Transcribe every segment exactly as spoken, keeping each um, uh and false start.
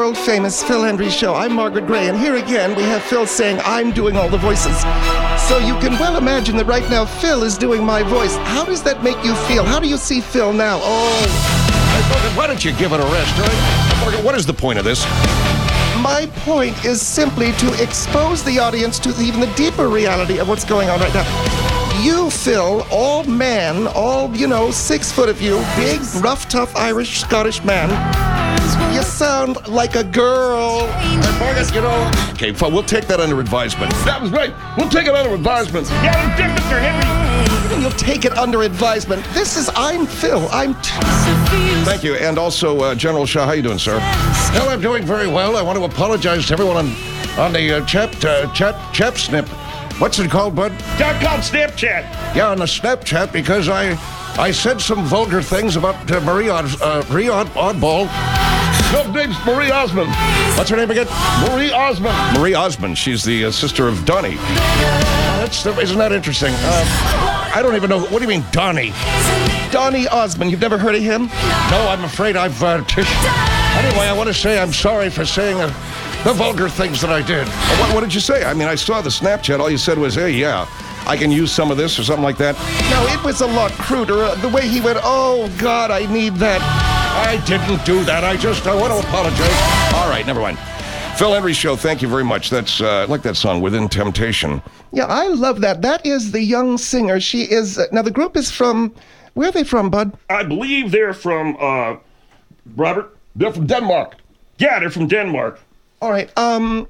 world-famous Phil Hendrie Show. I'm Margaret Gray, and here again we have Phil saying I'm doing all the voices. So you can well imagine that right now Phil is doing my voice. How does that make you feel? How do you see Phil now? Oh. Why don't you give it a rest, right? Margaret, what is the point of this? My point is simply to expose the audience to even the deeper reality of what's going on right now. You, Phil, all man, all, you know, six foot of you, big, rough, tough Irish, Scottish man, you sound like a girl. And Margaret, you know... Okay, fine, we'll take that under advisement. That was right. We'll take it under advisement. Yeah, I'm different, Mister Henry. You'll take it under advisement. This is, I'm Phil. I'm... T- Thank you. And also, uh, General Shaw, how you doing, sir? Well, I'm doing very well. I want to apologize to everyone on, on the uh, chat, uh, chat, chat snip. What's it called, bud? It's called Snapchat. Yeah, on the Snapchat, because I I said some vulgar things about uh, Marie, Od, uh, Marie Od, Oddball. No, name's Marie Osmond. What's her name again? Marie Osmond. Marie Osmond. She's the uh, sister of Donnie. That's, isn't that interesting? Uh, I don't even know. What do you mean, Donnie? Donnie Osmond. You've never heard of him? No, I'm afraid I've... Uh, t- anyway, I want to say I'm sorry for saying... Uh, the vulgar things that I did. What, what did you say? I mean, I saw the Snapchat. All you said was, hey, yeah, I can use some of this or something like that. No, it was a lot cruder. Uh, the way he went, oh, God, I need that. I didn't do that. I just, I want to apologize. All right, never mind. Phil Hendrie Show, thank you very much. That's, uh, I like that song, Within Temptation. Yeah, I love that. That is the young singer. She is, uh, now the group is from, where are they from, bud? I believe they're from, uh, Robert? They're from Denmark. Yeah, they're from Denmark. All right, um,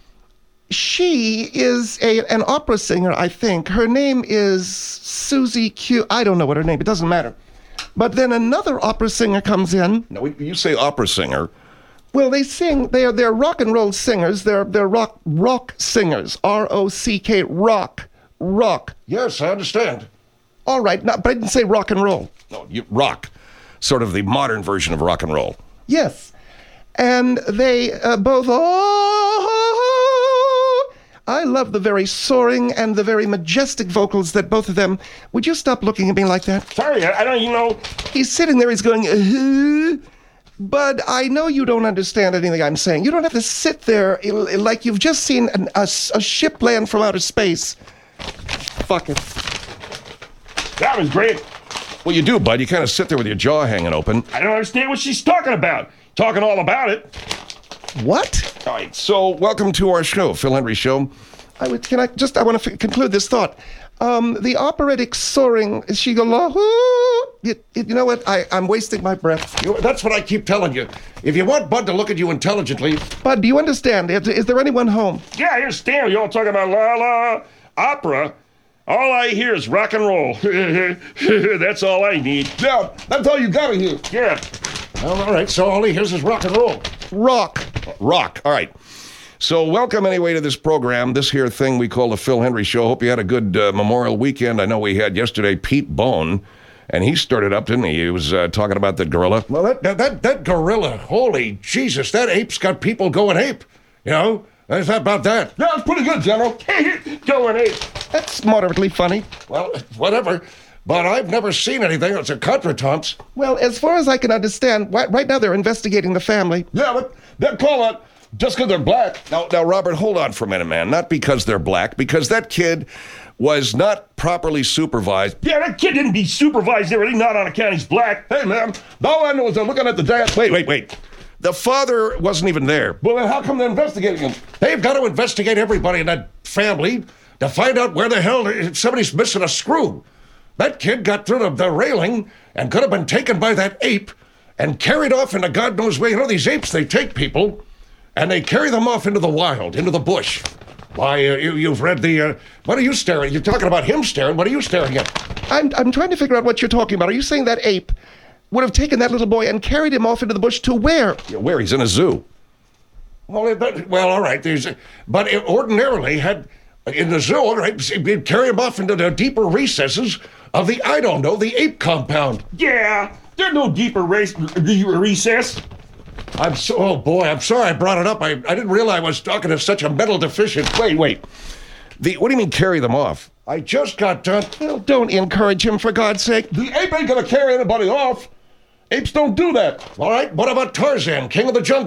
she is a an opera singer, I think. Her name is Susie Q. I don't know what her name, it doesn't matter. But then another opera singer comes in. No, you say opera singer. Well, they sing, they're they're rock and roll singers. They're they're rock rock singers. R O C K, rock, rock. Yes, I understand. All right, not, but I didn't say rock and roll. No, you, rock. Sort of the modern version of rock and roll. Yes. And they uh, both, oh, I love the very soaring and the very majestic vocals that both of them, would you stop looking at me like that? Sorry, I, I don't even know. He's sitting there, he's going, uh, but I know you don't understand anything I'm saying. You don't have to sit there like you've just seen an, a, a ship land from outer space. Fuck it. That was great. Well, you do, bud. You kind of sit there with your jaw hanging open. I don't understand what she's talking about. Talking all about it. What? All right, so welcome to our show, Phil Hendrie Show. I would, can I just, I want to f- conclude this thought. Um, the operatic soaring, she go, you, you know what, I, I'm wasting my breath. You, that's what I keep telling you. If you want Bud to look at you intelligently... Bud, do you understand? Is, is there anyone home? Yeah, I understand. You all talking about la la opera. All I hear is rock and roll. That's all I need. Yeah, that's all you gotta hear. Yeah. Well, all right, so all he hears is rock and roll. Rock. Rock, all right. So welcome anyway to this program, this here thing we call the Phil Hendrie Show. Hope you had a good uh, Memorial weekend. I know we had yesterday Pete Bone, and he stirred it up, didn't he? He was uh, talking about the gorilla. Well, that, that, that, that gorilla, holy Jesus, that ape's got people going ape, you know? How's that about that? Yeah, it's pretty good, General. Going ape. That's moderately funny. Well, whatever. But I've never seen anything that's a contretemps. Well, as far as I can understand, right, right now they're investigating the family. Yeah, but they're calling it just because they're black. Now, now, Robert, hold on for a minute, man. Not because they're black, because that kid was not properly supervised. Yeah, that kid didn't be supervised there. He's not on account he's black. Hey, man, all I know is they're looking at the dad. Wait, wait, wait. The father wasn't even there. Well, then how come they're investigating him? They've got to investigate everybody in that family to find out where the hell somebody's missing a screw. That kid got through the, the railing and could have been taken by that ape and carried off into God knows where. You know, these apes, they take people and they carry them off into the wild, into the bush. Why, uh, you, you've read the, uh, what are you staring? You're talking about him staring. What are you staring at? I'm, I'm trying to figure out what you're talking about. Are you saying that ape would have taken that little boy and carried him off into the bush to where? Yeah, where? He's in a zoo. Well, but, well all right. There's, but it ordinarily had, in the zoo, right, he'd carry him off into the deeper recesses of the, I don't know, the ape compound. Yeah, there's no deeper race, recess. I'm so, oh boy, I'm sorry I brought it up. I, I didn't realize I was talking to such a mental deficient. Wait, wait. The, what do you mean carry them off? I just got done. Well, don't encourage him, for God's sake. The ape ain't gonna carry anybody off. Apes don't do that. All right, what about Tarzan, king of the jungle?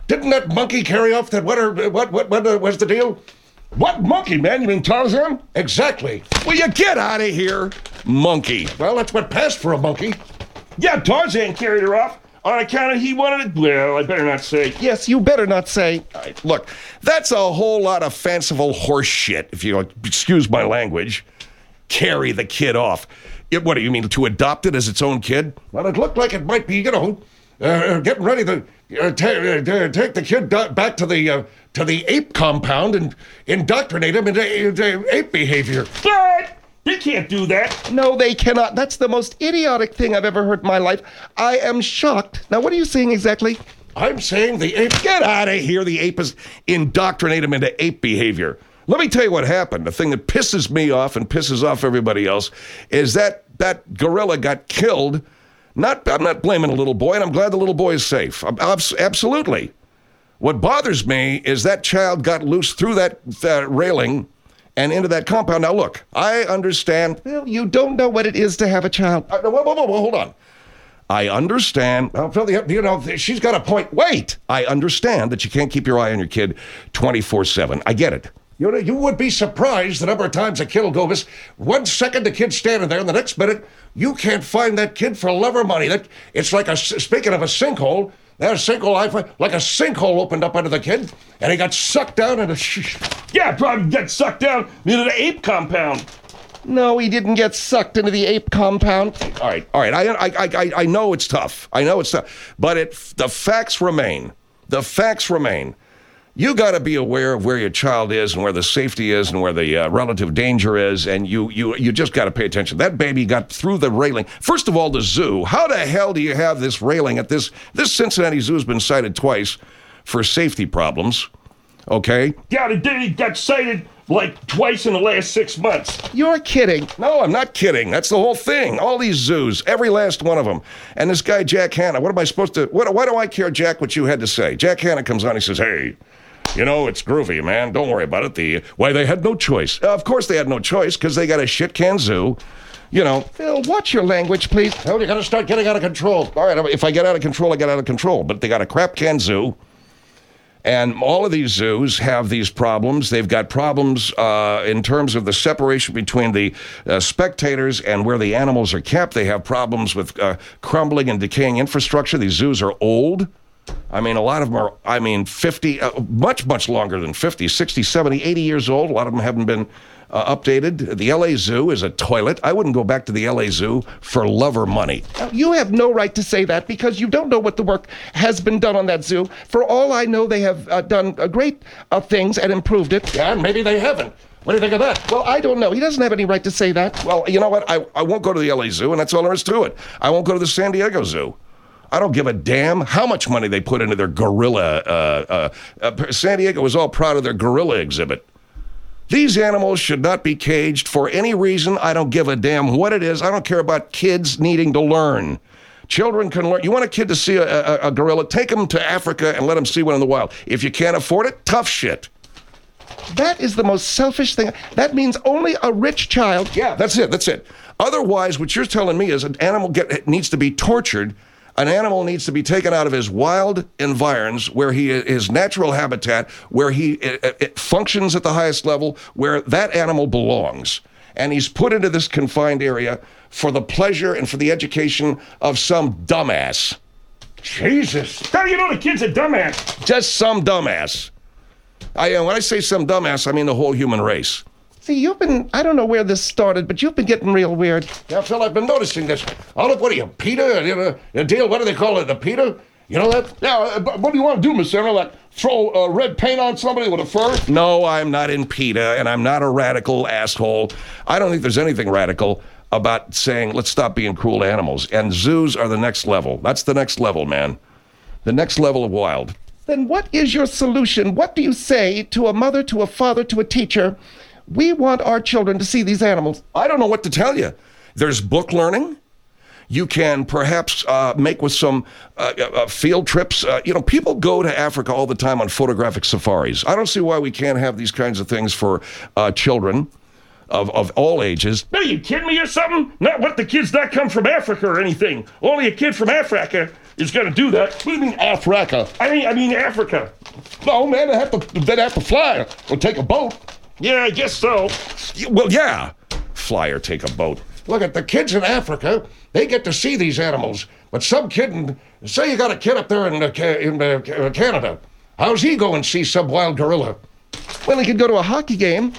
Didn't that monkey carry off that, what, are, what, what, what uh, was the deal? What monkey, man? You mean Tarzan? Exactly. Will you get out of here, monkey? Well, that's what passed for a monkey. Yeah, Tarzan carried her off on account of he wanted it. Well, I better not say. Yes, you better not say. Look, that's a whole lot of fanciful horse shit, if you excuse my language. Carry the kid off. It, what do you mean, to adopt it as its own kid? Well, it looked like it might be, you know, uh, getting ready to uh, ta- uh, take the kid do- back to the uh, to the ape compound and indoctrinate him into, into ape behavior. But they can't do that. No, they cannot. That's the most idiotic thing I've ever heard in my life. I am shocked. Now, what are you saying exactly? I'm saying the ape... Get out of here. The ape is indoctrinate him into ape behavior. Let me tell you what happened. The thing that pisses me off and pisses off everybody else is that that gorilla got killed. Not, I'm not blaming the little boy, and I'm glad the little boy is safe. I'm, absolutely. What bothers me is that child got loose through that uh, railing and into that compound. Now, look, I understand. Well, you don't know what it is to have a child. Uh, whoa, whoa, whoa, whoa, hold on. I understand. Well, Phil, you know, she's got a point. Wait. I understand that you can't keep your eye on your kid twenty-four seven. I get it. You know, you would be surprised the number of times a kid will go miss. One second the kid's standing there, and the next minute you can't find that kid for love or money. That it's like a. Speaking of a sinkhole, that sinkhole I find like a sinkhole opened up under the kid, and he got sucked down into. Yeah, probably got sucked down into the ape compound. No, he didn't get sucked into the ape compound. All right, all right. I I I I know it's tough. I know it's tough, but it the facts remain. The facts remain. You got to be aware of where your child is and where the safety is and where the uh, relative danger is, and you you you just got to pay attention. That baby got through the railing. First of all, the zoo. How the hell do you have this railing at this? This Cincinnati Zoo has been cited twice for safety problems. Okay? Yeah, they did. He got cited like twice in the last six months. You're kidding. No, I'm not kidding. That's the whole thing. All these zoos, every last one of them. And this guy, Jack Hanna, what am I supposed to, what, why do I care, Jack, what you had to say? Jack Hanna comes on, he says, hey, you know, it's groovy, man. Don't worry about it. The Why, they had no choice. Uh, of course they had no choice, because they got a shit can zoo. You know. Phil, watch your language, please. Hell, you got to start getting out of control. All right, if I get out of control, I get out of control. But they got a crap can zoo. And all of these zoos have these problems. They've got problems uh, in terms of the separation between the uh, spectators and where the animals are kept. They have problems with uh, crumbling and decaying infrastructure. These zoos are old. I mean, a lot of them are, I mean, fifty, uh, much, much longer than fifty, sixty, seventy, eighty years old. A lot of them haven't been uh, updated. The L A Zoo is a toilet. I wouldn't go back to the L A Zoo for love or money. Now, you have no right to say that because you don't know what the work has been done on that zoo. For all I know, they have uh, done uh, great uh, things and improved it. Yeah, maybe they haven't. What do you think of that? Well, I don't know. He doesn't have any right to say that. Well, you know what? I, I won't go to the L A Zoo, and that's all there is to it. I won't go to the San Diego Zoo. I don't give a damn how much money they put into their gorilla. Uh, uh, uh, San Diego was all proud of their gorilla exhibit. These animals should not be caged for any reason. I don't give a damn what it is. I don't care about kids needing to learn. Children can learn. You want a kid to see a, a, a gorilla? Take them to Africa and let them see one in the wild. If you can't afford it, tough shit. That is the most selfish thing. That means only a rich child. Yeah, that's it. That's it. Otherwise, what you're telling me is an animal get, needs to be tortured. An animal needs to be taken out of his wild environs, where he his natural habitat, where he it, it functions at the highest level, where that animal belongs. And he's put into this confined area for the pleasure and for the education of some dumbass. Jesus. How do you know the kid's a dumbass? Just some dumbass. I uh, when I say some dumbass, I mean the whole human race. See, you've been, I don't know where this started, but you've been getting real weird. Yeah, Phil, I've been noticing this. Oh, look, what are you, PETA? You know, a deal, what do they call it, the PETA? You know that? Yeah, uh, but what do you want to do, Mister Sandler? Like throw uh, red paint on somebody with a fur? No, I'm not in PETA, and I'm not a radical asshole. I don't think there's anything radical about saying, let's stop being cruel to animals. And zoos are the next level. That's the next level, man. The next level of wild. Then what is your solution? What do you say to a mother, to a father, to a teacher? We want our children to see these animals. I don't know what to tell you. There's book learning. You can perhaps uh, make with some uh, uh, field trips. Uh, you know, people go to Africa all the time on photographic safaris. I don't see why we can't have these kinds of things for uh, children of, of all ages. Are you kidding me or something? Not what the kids not come from Africa or anything. Only a kid from Africa is going to do that. What do you mean, Africa? I mean, I mean Africa. No, man, they have to, they'd have to fly or take a boat. Yeah, I guess so. Well, yeah. Fly or take a boat. Look at the kids in Africa. They get to see these animals. But some kid, in, say you got a kid up there in, uh, in uh, Canada. How's he go and see some wild gorilla? Well, he could go to a hockey game.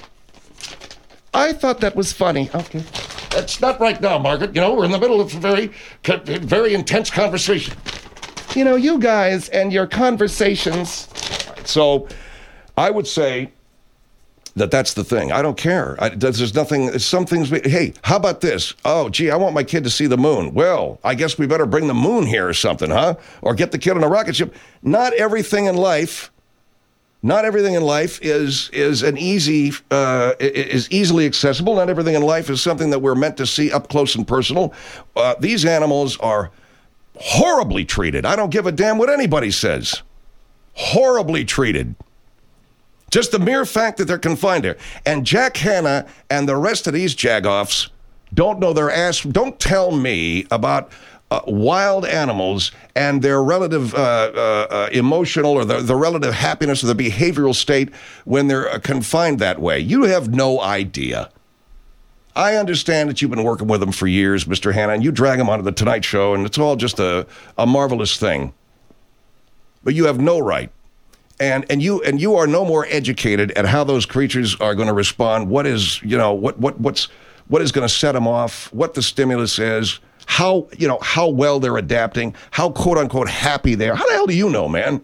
I thought that was funny. Okay. That's not right now, Margaret. You know, we're in the middle of a very, very intense conversation. You know, you guys and your conversations. So I would say that that's the thing. I don't care. I, there's nothing, some things, we, hey, how about this? Oh, gee, I want my kid to see the moon. Well, I guess we better bring the moon here or something, huh? Or get the kid on a rocket ship. Not everything in life, not everything in life is is an easy, uh, is easily accessible. Not everything in life is something that we're meant to see up close and personal. Uh, these animals are horribly treated. I don't give a damn what anybody says. Horribly treated. Just the mere fact that they're confined there. And Jack Hanna and the rest of these jagoffs don't know their ass. Don't tell me about uh, wild animals and their relative uh, uh, uh, emotional or the, the relative happiness or the behavioral state when they're uh, confined that way. You have no idea. I understand that you've been working with them for years, Mister Hanna, and you drag them onto the Tonight Show, and it's all just a, a marvelous thing. But you have no right. And and you and you are no more educated at how those creatures are going to respond. What is, you know, what what what's what is going to set them off, what the stimulus is, how, you know, how well they're adapting, how quote unquote happy they are. How the hell do you know, man?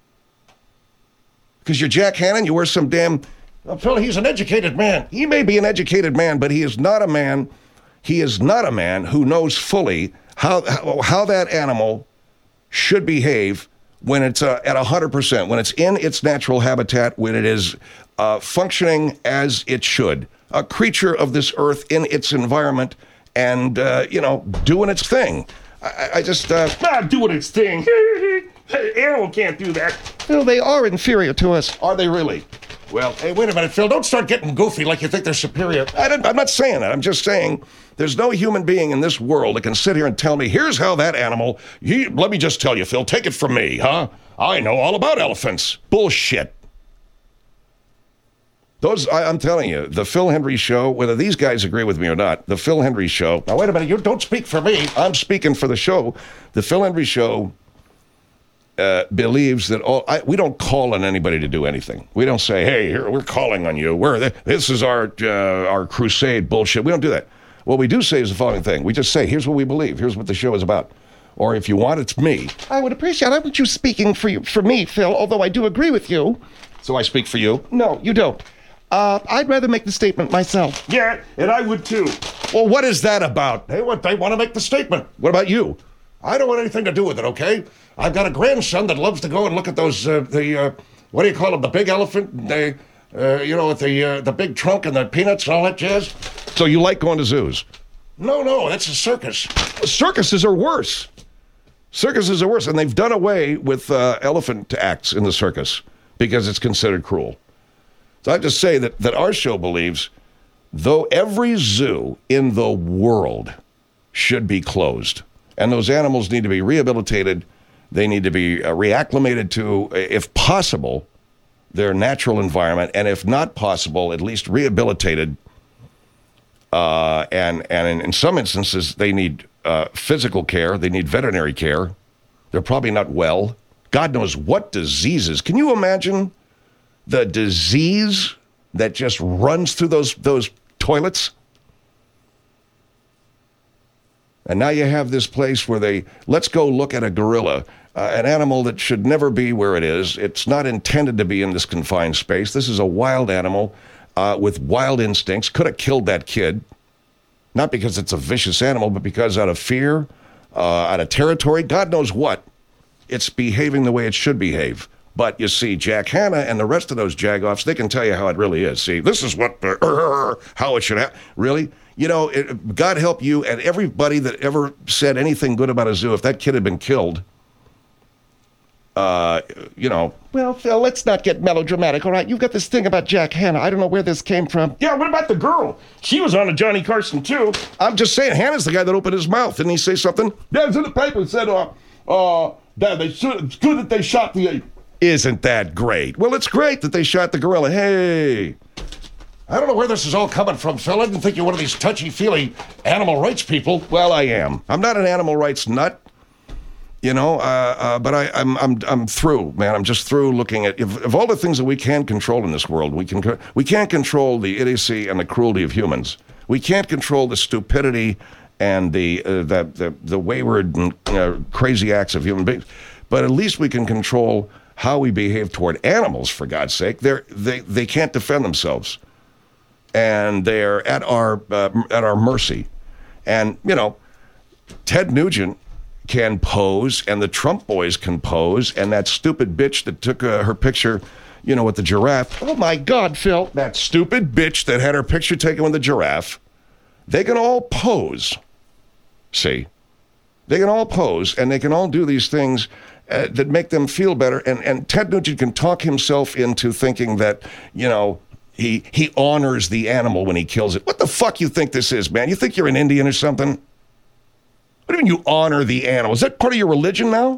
Because you're Jack Hanna and you wear some damn Well, Phil, he's an educated man. He may be an educated man, but he is not a man. He is not a man who knows fully how how, how that animal should behave when it's uh, at one hundred percent, when it's in its natural habitat, when it is uh, functioning as it should. A creature of this earth in its environment and, uh, you know, doing its thing. I, I just... Uh, Not doing its thing. Animal can't do that. Well, they are inferior to us. Are they really? Well, Hey, wait a minute, Phil. Don't start getting goofy like you think they're superior. I don't, I'm not saying that. I'm just saying there's no human being in this world that can sit here and tell me, here's how that animal, he, let me just tell you, Phil, take it from me, huh? I know all about elephants. Bullshit. Those, I, I'm telling you, the Phil Hendrie Show, whether these guys agree with me or not, the Phil Hendrie Show, Now, wait a minute. You don't speak for me. I'm speaking for the show, the Phil Hendrie Show uh, believes that all, I, we don't call on anybody to do anything. We don't say, hey, here, we're calling on you. We're the, this is our uh, our crusade bullshit. We don't do that. What we do say is the following thing. We just say, here's what we believe. Here's what the show is about. Or if you want, it's me. I would appreciate it. I want you speaking for you, for me, Phil, although I do agree with you. So I speak for you. No, you don't. Uh, I'd rather make the statement myself. Yeah, and I would too. Well, what is that about? They want, they want to make the statement. What about you? I don't want anything to do with it, okay? I've got a grandson that loves to go and look at those, uh, the, uh, what do you call them, the big elephant? They, uh, you know, with the, uh, the big trunk and the peanuts and all that jazz. So you like going to zoos? No, no, that's a circus. Circuses are worse. Circuses are worse, and they've done away with uh, elephant acts in the circus because it's considered cruel. So I just say that, that our show believes, though every zoo in the world should be closed, and those animals need to be rehabilitated, they need to be uh, reacclimated to, if possible, their natural environment, and if not possible, at least rehabilitated. Uh, and and in, in some instances, they need uh, physical care. They need veterinary care. They're probably not well. God knows what diseases. Can you imagine the disease that just runs through those those toilets? And now you have this place where they, let's go look at a gorilla, uh, an animal that should never be where it is. It's not intended to be in this confined space. This is a wild animal uh, with wild instincts. Could have killed that kid, not because it's a vicious animal, but because out of fear, uh, out of territory, God knows what, it's behaving the way it should behave. But you see, Jack Hanna and the rest of those jagoffs, they can tell you how it really is. See, this is what, uh, uh, how it should happen. Really? You know, it, God help you and everybody that ever said anything good about a zoo. If that kid had been killed, uh, you know. Well, Phil, let's not get melodramatic, all right? You've got this thing about Jack Hanna. I don't know where this came from. Yeah, what about the girl? She was on a Johnny Carson too. I'm just saying, Hanna's the guy that opened his mouth. Didn't he say something? Yeah, it's in the paper. It said, uh, uh, that they should, it's good that they shot the ape. Isn't that great? Well, it's great that they shot the gorilla. Hey. I don't know where this is all coming from, Phil. I didn't think you were one of these touchy-feely animal rights people. Well, I am. I'm not an animal rights nut, you know, uh, uh, but I, I'm I'm I'm through, man. I'm just through looking at if, of all the things that we can control in this world. We can we can't control the idiocy and the cruelty of humans. We can't control the stupidity and the uh, the, the the wayward and uh, crazy acts of human beings. But at least we can control how we behave toward animals. For God's sake, they they they can't defend themselves. And they're at our uh, at our mercy. And, you know, Ted Nugent can pose, and the Trump boys can pose, and that stupid bitch that took uh, her picture, you know, with the giraffe. Oh, my God, Phil. That stupid bitch that had her picture taken with the giraffe, they can all pose. See? They can all pose, and they can all do these things uh, that make them feel better. And, and Ted Nugent can talk himself into thinking that, you know, He he honors the animal when he kills it. What the fuck you think this is, man? You think you're an Indian or something? What do you mean you honor the animal? Is that part of your religion now?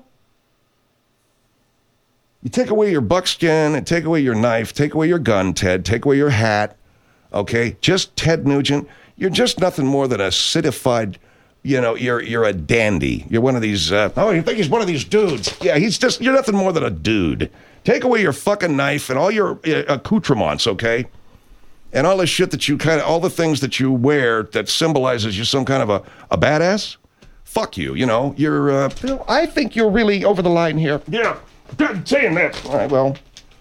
You take away your buckskin and take away your knife, take away your gun, Ted, take away your hat, okay? Just Ted Nugent. You're just nothing more than a citified, you know, you're you're a dandy. You're one of these... Uh, Oh, you think he's one of these dudes? yeah, he's just, you're nothing more than a dude. Take away your fucking knife and all your uh, accoutrements, okay? And all the shit that you kind of, all the things that you wear that symbolizes you some kind of a, a badass. Fuck you, you know, you're, uh, Phil, I think you're really over the line here. Yeah, saying that. all right, well,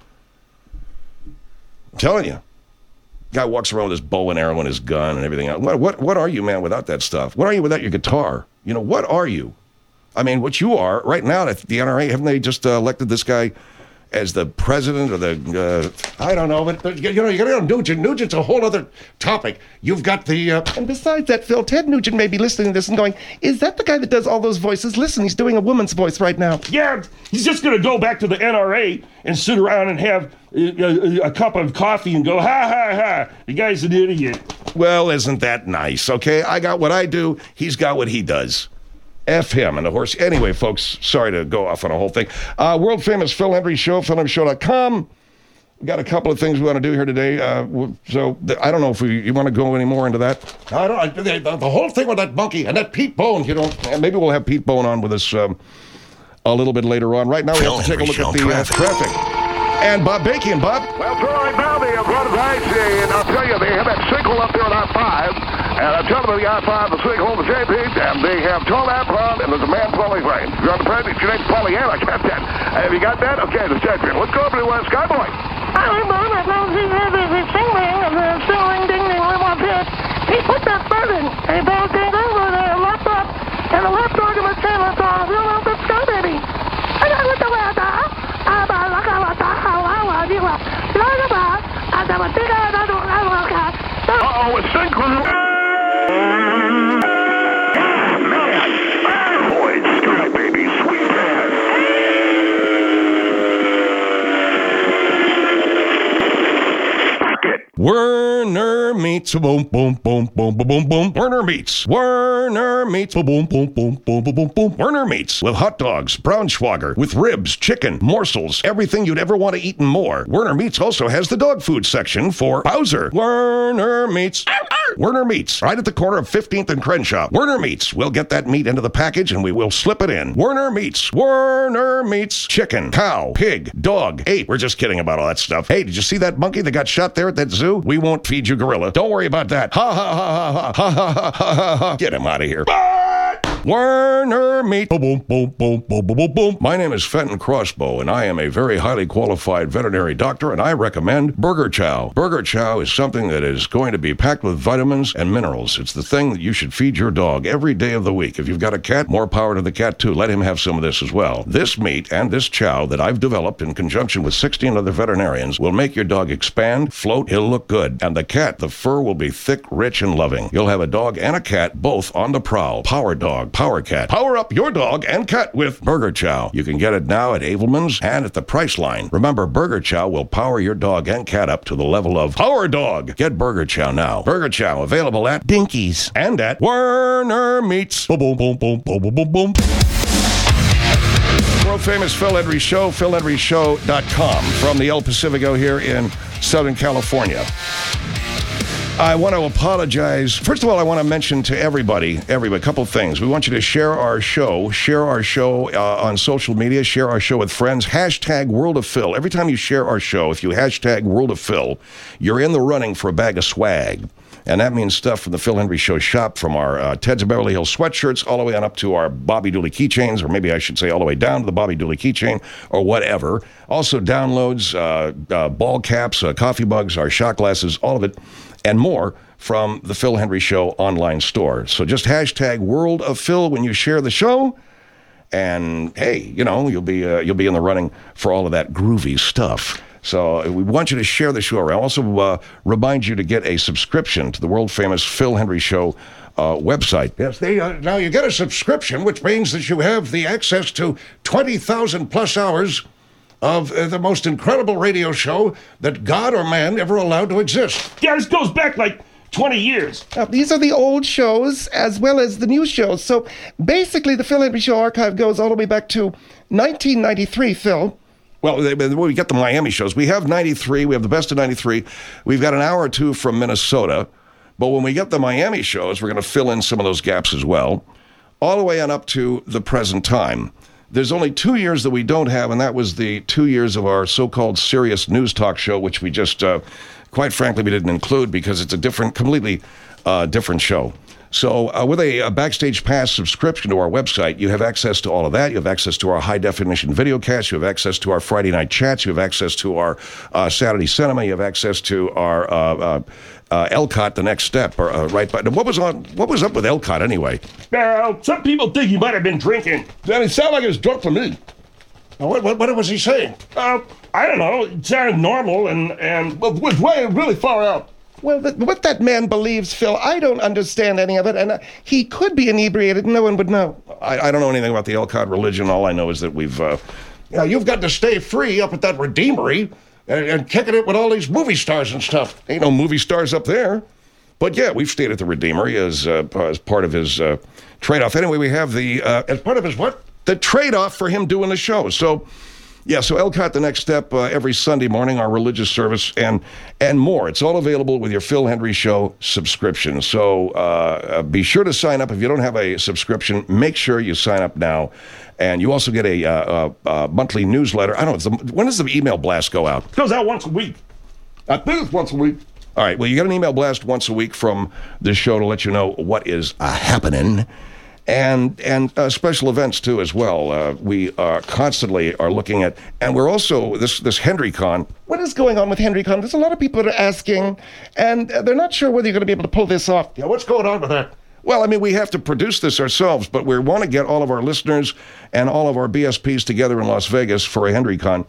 I'm telling you. Guy walks around with his bow and arrow and his gun and everything else. What, what, what are you, man, without that stuff? What are you without your guitar? You know, what are you? I mean, what you are, right now, the N R A, haven't they just uh, elected this guy as the president of the, uh, I don't know, but, but you know, you got to know Nugent. Nugent's a whole other topic. You've got the... Uh, And besides that, Phil, Ted Nugent may be listening to this and going, is that the guy that does all those voices? Listen, he's doing a woman's voice right now. Yeah, he's just going to go back to the N R A and sit around and have a, a, a cup of coffee and go, ha, ha, ha, the guy's an idiot. well, isn't that nice, okay? I got what I do, he's got what he does. F him and the horse. Anyway, folks, sorry to go off on a whole thing. Uh, world famous Phil Hendry Show, phil hendry show dot com. We've got a couple of things we want to do here today. Uh, so th- I don't know if we, you want to go any more into that. I don't. I, the, the whole thing with that monkey and that Pete Bone, you know. And maybe we'll have Pete Bone on with us um, a little bit later on. Right now, we Phil have to take a Hendry look at Show the uh, traffic. And Bob Bacon, Bob. Well, so right now they have run right, and I'll tell you, they have that sinkhole up there on I five, and I'm telling you, the I five, the sinkhole, the J P, and they have torn that pond, and there's a man pulling rain. You're on the president, your name's Pollyanna, got that. Have you got that? Okay, the champion. Let's go over to uh, Skyboy. I don't know, he has his singing and the singing ding ding with my pit. He put that bird in, and he bounced it over there and left up, and the left dog of the trailer saw a real little sky baby. I got with the way I thought. I about like I was thought how I was, you were. Like about, I got a big eye, I don't know what I got. Uh-oh, it's synchro. Man, boy, Sky Baby, sweet man. Werner Meats, boom, boom, boom, boom, boom, boom, boom. Werner Meats. Werner Meats, boom, boom, boom, boom, boom, boom, boom, boom. Werner Meats with hot dogs, Braunschweiger, with ribs, chicken, morsels, everything you'd ever want to eat and more. Werner Meats also has the dog food section for Bowser. Werner Meats. Werner Meats, right at the corner of fifteenth and Crenshaw. Werner Meats. We'll get that meat into the package and we will slip it in. Werner Meats. Werner Meats. Chicken, cow, pig, dog, ape. We're just kidding about all that stuff. Hey, did you see that monkey that got shot there at that zoo? We won't feed you gorilla. Don't worry about that. Ha ha ha ha ha ha ha ha ha ha. Get him out of here. Werner Meat. Boom, boom, boom, boom, boom, boom, boom, boom. My name is Fenton Crossbow, and I am a very highly qualified veterinary doctor, and I recommend Burger Chow. Burger Chow is something that is going to be packed with vitamins and minerals. It's the thing that you should feed your dog every day of the week. If you've got a cat, more power to the cat, too. Let him have some of this as well. This meat and this chow that I've developed in conjunction with sixteen other veterinarians will make your dog expand, float, he'll look good. And the cat, the fur will be thick, rich, and loving. You'll have a dog and a cat both on the prowl. Power Dog, Power Cat. Power up your dog and cat with Burger Chow. You can get it now at Avelman's and at the Priceline. Remember, Burger Chow will power your dog and cat up to the level of Power Dog. Get Burger Chow now. Burger Chow available at Dinkies and at Werner Meats. Boom, boom, boom, boom, boom, boom, boom, boom. world-famous Phil Hendry Show, phil hendry show dot com from the El Pacifico here in Southern California. I want to apologize. First of all, I want to mention to everybody, everybody, a couple things. We want you to share our show, share our show uh, on social media, share our show with friends, hashtag World of Phil. Every time you share our show, if you hashtag World of Phil, you're in the running for a bag of swag. And that means stuff from the Phil Hendry Show shop, from our uh, Ted's of Beverly Hills sweatshirts all the way on up to our Bobby Dooley keychains, or maybe I should say all the way down to the Bobby Dooley keychain, or whatever. Also downloads, uh, uh, ball caps, uh, coffee mugs, our shot glasses, all of it, and more from the Phil Hendry Show online store. So just hashtag World of Phil when you share the show, and hey, you know, you'll be uh, you'll be in the running for all of that groovy stuff. So we want you to share the show around. Also uh, remind you to get a subscription to the world-famous Phil Hendry Show uh, website. Yes, they, uh, now you get a subscription, which means that you have the access to twenty thousand plus hours of uh, the most incredible radio show that God or man ever allowed to exist. Yeah, this goes back like twenty years. Uh, these are the old shows as well as the new shows. So basically, the Phil Hendry Show archive goes all the way back to nineteen ninety-three, Phil. Well, we get the Miami shows. We have ninety-three. We have the best of ninety-three. We've got an hour or two from Minnesota. But when we get the Miami shows, we're going to fill in some of those gaps as well, all the way on up to the present time. There's only two years that we don't have, and that was the two years of our so-called serious news talk show, which we just, uh, quite frankly, we didn't include because it's a different, completely uh, different show. So uh, with a, a Backstage Pass subscription to our website, you have access to all of that. You have access to our high-definition video cast. You have access to our Friday night chats. You have access to our uh, Saturday cinema. You have access to our uh, uh, uh, Elcott, The Next Step. Or, uh, right, but what was on? What was up with Elcott anyway? Well, some people think he might have been drinking. Then it sounded like he was drunk to me. Now, what, what, what was he saying? Uh, I don't know. It sounded normal and, and well, was way really far out. Well, th- what that man believes, Phil, I don't understand any of it, and uh, he could be inebriated and no one would know. I, I don't know anything about the Elcott religion. All I know is that we've... Uh, Now, you've got to stay free up at that Redeemery and, and kicking it with all these movie stars and stuff. Ain't no movie stars up there. But yeah, we've stayed at the Redeemery as, uh, as part of his uh, trade-off. Anyway, we have the... Uh, As part of his what? The trade-off for him doing the show. So... Yeah, so Elcott, The Next Step, uh, every Sunday morning, our religious service, and and more. It's all available with your Phil Hendry Show subscription. So uh, be sure to sign up. If you don't have a subscription, make sure you sign up now. And you also get a, uh, uh, uh, monthly newsletter. I don't know, the, when does the email blast go out? It goes out once a week. I think it's once a week. All right, well, you get an email blast once a week from this show to let you know what is uh, happening. And and uh, special events, too, as well. Uh, we uh, constantly are looking at, and we're also, this, this HendryCon. What is going on with HendryCon? There's a lot of people that are asking, and uh, they're not sure whether you're going to be able to pull this off. Yeah, what's going on with that? Well, I mean, we have to produce this ourselves, but we want to get all of our listeners and all of our B S Ps together in Las Vegas for a HendryCon.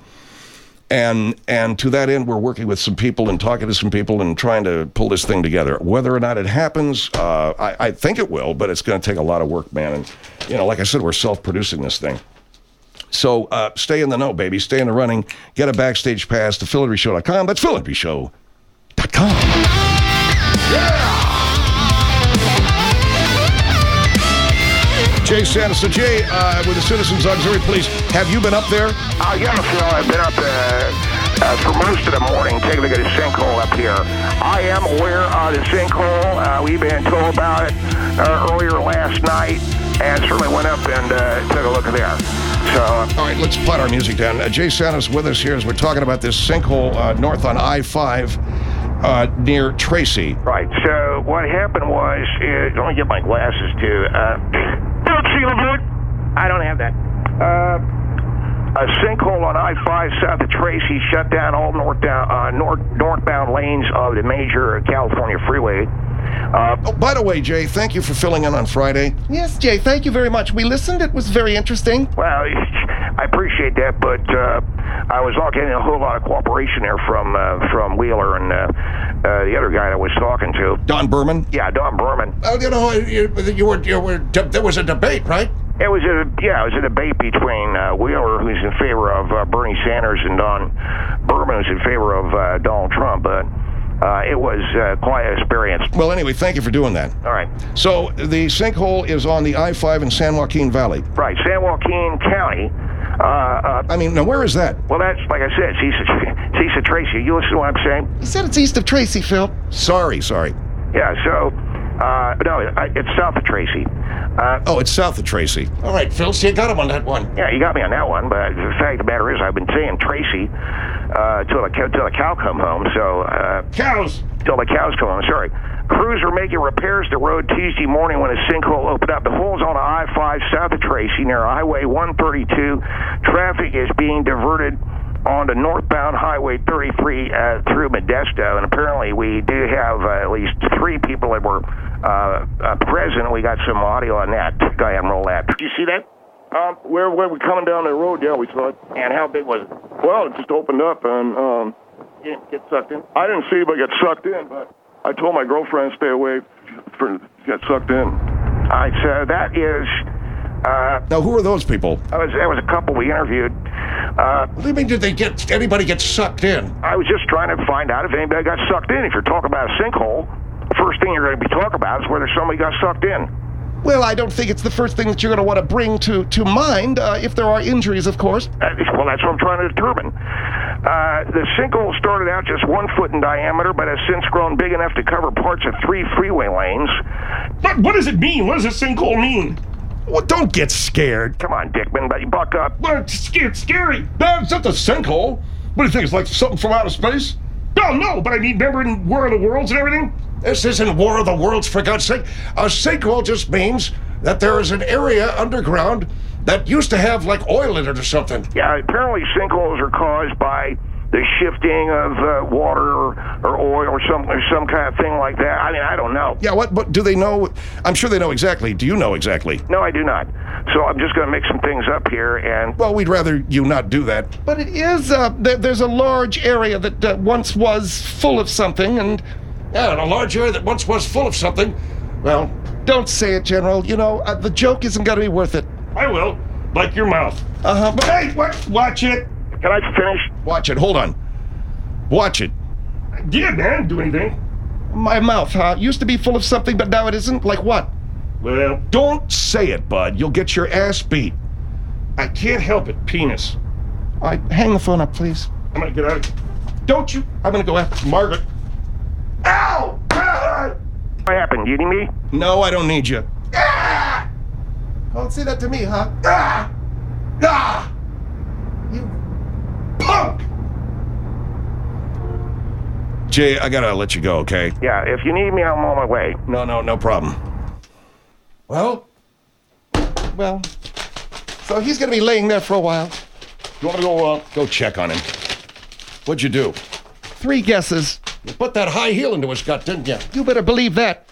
And and to that end, we're working with some people and talking to some people and trying to pull this thing together. Whether or not it happens, uh, I, I think it will, but it's going to take a lot of work, man. And, you know, like I said, we're self-producing this thing. So uh, stay in the know, baby. Stay in the running. Get a Backstage Pass to phil hendry show dot com. That's phil hendry show dot com. Yeah! Jay Santos. So, Jay, uh, with the Citizens Auxiliary Police, have you been up there? Uh, yeah, Phil, I've been up uh, uh, for most of the morning taking a look at a sinkhole up here. I am aware of the sinkhole. Uh, we've been told about it uh, earlier last night, and certainly went up and uh, took a look there. So, uh, all right, let's put our music down. Uh, Jay Santos with us here as we're talking about this sinkhole uh, north on I five uh, near Tracy. Right. So what happened was, uh, let me get my glasses too. Uh, I don't have that. Uh, a sinkhole on I five south of Tracy shut down all north down, uh, north, northbound lanes of the major California freeway. Uh, oh, by the way, Jay, thank you for filling in on Friday. Yes, Jay, thank you very much. We listened. It was very interesting. Well, I appreciate that, but uh, I was not getting a whole lot of cooperation there from uh, from Wheeler and uh, uh, the other guy I was talking to. Don Berman? Yeah, Don Berman. Oh, you know, you, you were, you were, there was a debate, right? It was a yeah, it was a debate between uh, Wheeler, who's in favor of uh, Bernie Sanders, and Don Berman, who's in favor of uh, Donald Trump. But uh, it was uh, quite an experience. Well, anyway, thank you for doing that. All right. So the sinkhole is on the I five in San Joaquin Valley. Right, San Joaquin County. Uh, uh, I mean, now where is that? well, that's, like I said, it's east of, it's east of Tracy. You listen to what I'm saying? He said it's east of Tracy, Phil. Sorry, sorry. Yeah, so, uh, no, I- it's south of Tracy. Uh, Oh, it's south of Tracy. All right, Phil, so you got him on that one. yeah, you got me on that one, but the fact of the matter is I've been saying Tracy uh, till, the, till the cow come home, so... Uh, Cows. till the cows come home, sorry. Crews are making repairs to the road Tuesday morning when a sinkhole opened up. The hole's on I five south of Tracy near Highway one thirty-two. Traffic is being diverted onto northbound Highway thirty-three uh, through Modesto, and apparently we do have uh, at least three people that were uh, uh, present. We got some audio on that. Go ahead and roll that. Did you see that? Um, where where we coming down the road? Yeah, we saw it. And how big was it? Well, it just opened up, and um, You didn't get sucked in? I didn't see but get sucked in. But I told my girlfriend to stay away for get sucked in. All right, so that is. Uh, Now, who are those people? that was that was a couple we interviewed. Uh, What do you mean, did they get anybody get sucked in? I was just trying to find out if anybody got sucked in. If you're talking about a sinkhole, the first thing you're going to be talking about is whether somebody got sucked in. Well, I don't think it's the first thing that you're going to want to bring to, to mind, uh, if there are injuries, of course. Uh, well, that's what I'm trying to determine. Uh, the sinkhole started out just one foot in diameter, but has since grown big enough to cover parts of three freeway lanes. But what does it mean? What does a sinkhole mean? Well, don't get scared. Come on, Dickman, but you buck up. Well, it's scared, scary. No, it's not the sinkhole. What do you think? It's like something from outer space? No, no, but I mean, remember in War of the Worlds and everything? This isn't War of the Worlds, for God's sake. A sinkhole just means that there is an area underground that used to have like oil in it or something. Yeah, apparently sinkholes are caused by the shifting of uh, water or, or oil or some or some kind of thing like that. I mean, I don't know. Yeah, what, what do they know? I'm sure they know exactly. Do you know exactly? No, I do not. So I'm just going to make some things up here, and Well, we'd rather you not do that. But it is, uh, there, there's a large area that uh, once was full of something, and Yeah, and a large area that once was full of something. Well, don't say it, General. You know, uh, the joke isn't going to be worth it. I will. Like your mouth. Uh-huh. But Hey, what? Watch it. can I finish? Watch it. Hold on. Watch it. Yeah, man, do anything. my mouth, huh? Used to be full of something, but now it isn't? Like what? Well, Don't say it, bud. You'll get your ass beat. I can't help it. Penis. All right, hang the phone up, please. I'm gonna get out of here. Don't you? I'm going to go after Margaret. Ow! Ah! What happened? You need me? No, I don't need you. Don't say that to me, huh? Ah! Ah! You Punk! Jay, I gotta let you go, okay? Yeah, if you need me, I'm on my way. No, no, no problem. well, Well, so he's going to be laying there for a while. You want to go, uh, go check on him? What'd you do? Three guesses. you put that high heel into his gut, didn't you? You better believe that.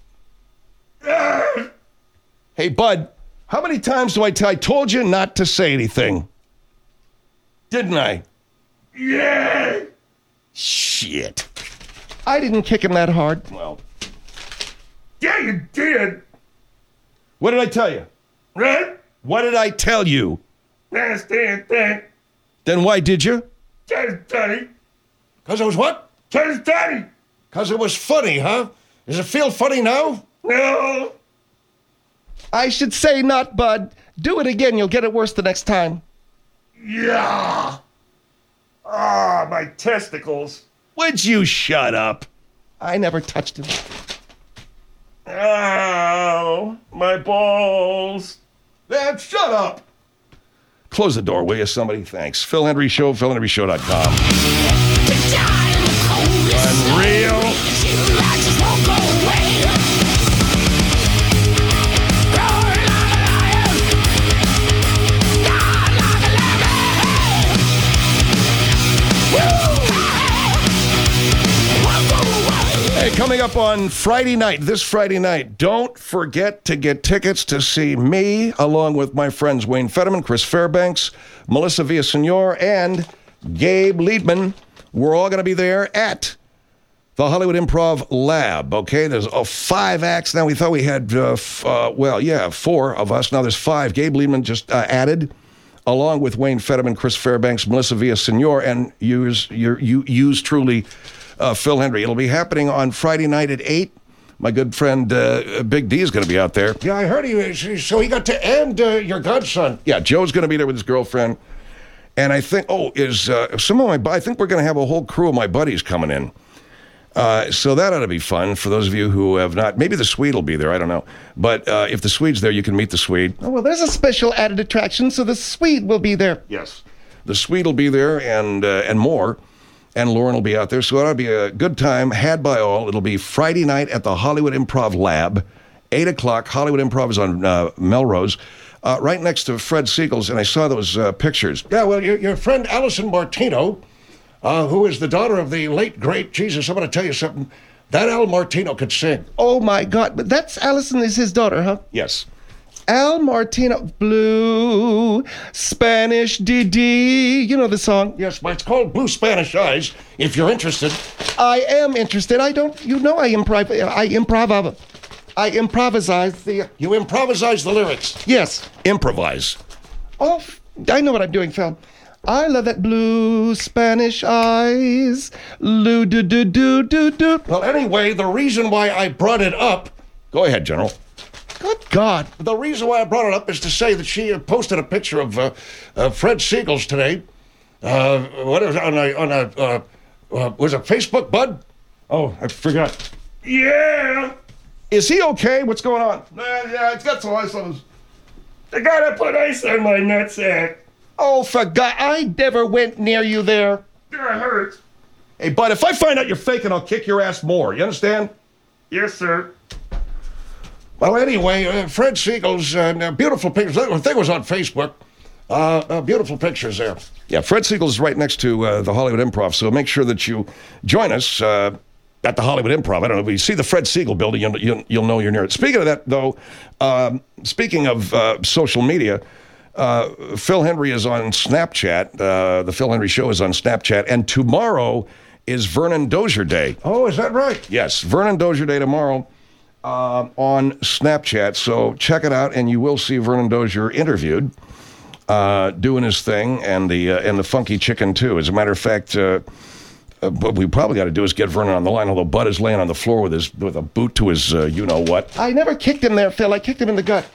Hey, bud, how many times do I tell I told you not to say anything? Didn't I? Yeah! Shit. I didn't kick him that hard. Well, Yeah, you did! what did I tell you? Right? What did I tell you? That's damn thing. Then why did you? Just Daddy. Because it was what? Just Daddy. Because it was funny, huh? Does it feel funny now? No. I should say not, bud. Do it again. You'll get it worse the next time. Yeah. Ah, my testicles. Would you shut up? I never touched him. Ow, my balls. Then shut up. Close the door, will you, somebody? Thanks. Phil Henry Show, phil henry show dot com. Unreal. Hey, coming up on Friday night, this Friday night, don't forget to get tickets to see me, along with my friends Wayne Fetterman, Chris Fairbanks, Melissa Villasenor, and Gabe Liedman. We're all going to be there at the Hollywood Improv Lab, okay? There's uh, five acts now. We thought we had, uh, f- uh, well, yeah, four of us. Now there's five. Gabe Liedman just uh, added, along with Wayne Fetterman, Chris Fairbanks, Melissa Villasenor, and yours, your, you, yours truly, Uh, Phil Henry. It'll be happening on Friday night at eight. my good friend uh, Big D is going to be out there. Yeah, I heard he. So he got to and uh, your godson. Yeah, Joe's going to be there with his girlfriend, and I think oh is uh, some of my I think we're going to have a whole crew of my buddies coming in. Uh, so that ought to be fun for those of you who have not. Maybe the Swede will be there. I don't know. But uh, if the Swede's there, you can meet the Swede. Oh, well, there's a special added attraction, so the Swede will be there. Yes. The Swede will be there and uh, and more. And Lauren will be out there. So it'll be a good time had by all. It'll be Friday night at the Hollywood Improv Lab, eight o'clock. Hollywood Improv is on uh, Melrose, uh, right next to Fred Siegel's. And I saw those uh, pictures. Yeah, well, your, your friend Allison Martino, uh, who is the daughter of the late, great, Jesus, I'm going to tell you something. That Al Martino could sing. Oh, my God. But that's Allison is his daughter, huh? Yes. Al Martino, Blue Spanish D D. You know the song? Yes, but it's called Blue Spanish Eyes, if you're interested. I am interested. I don't, you know I improv, I improv, I improvisize the... You improvisize the lyrics. Yes. Improvise. Oh, I know what I'm doing, Phil. I love that blue Spanish eyes. Loo do do do do do. Well, anyway, the reason why I brought it up... Go ahead, General. Good God. The reason why I brought it up is to say that she uh, posted a picture of uh, uh, Fred Siegel's today. Uh, what is it, on a, on a uh, uh, was it Facebook, Bud? Oh, I forgot. Yeah. Is he okay? What's going on? Uh, yeah, it's got some ice on his... I gotta put ice on my nutsack. Oh, for God, I never went near you there. It hurts. Hey, bud, if I find out you're faking, I'll kick your ass more. You understand? Yes, sir. Well, anyway, uh, Fred Siegel's uh, beautiful pictures. I think it was on Facebook. Uh, uh, beautiful pictures there. Yeah, Fred Siegel's right next to uh, the Hollywood Improv, so make sure that you join us uh, at the Hollywood Improv. I don't know, if you see the Fred Siegel building, you'll, you'll, you'll know you're near it. Speaking of that, though, um, speaking of uh, social media, uh, Phil Hendrie is on Snapchat. Uh, the Phil Hendrie Show is on Snapchat, and tomorrow is Vernon Dozier Day. Oh, is that right? Yes, Vernon Dozier Day tomorrow. Uh, on Snapchat, so check it out, and you will see Vernon Dozier interviewed, uh, doing his thing, and the uh, and the funky chicken too. As a matter of fact, uh, uh, what we probably got to do is get Vernon on the line. Although Bud is laying on the floor with his with a boot to his, uh, you know what? I never kicked him there, Phil. I kicked him in the gut.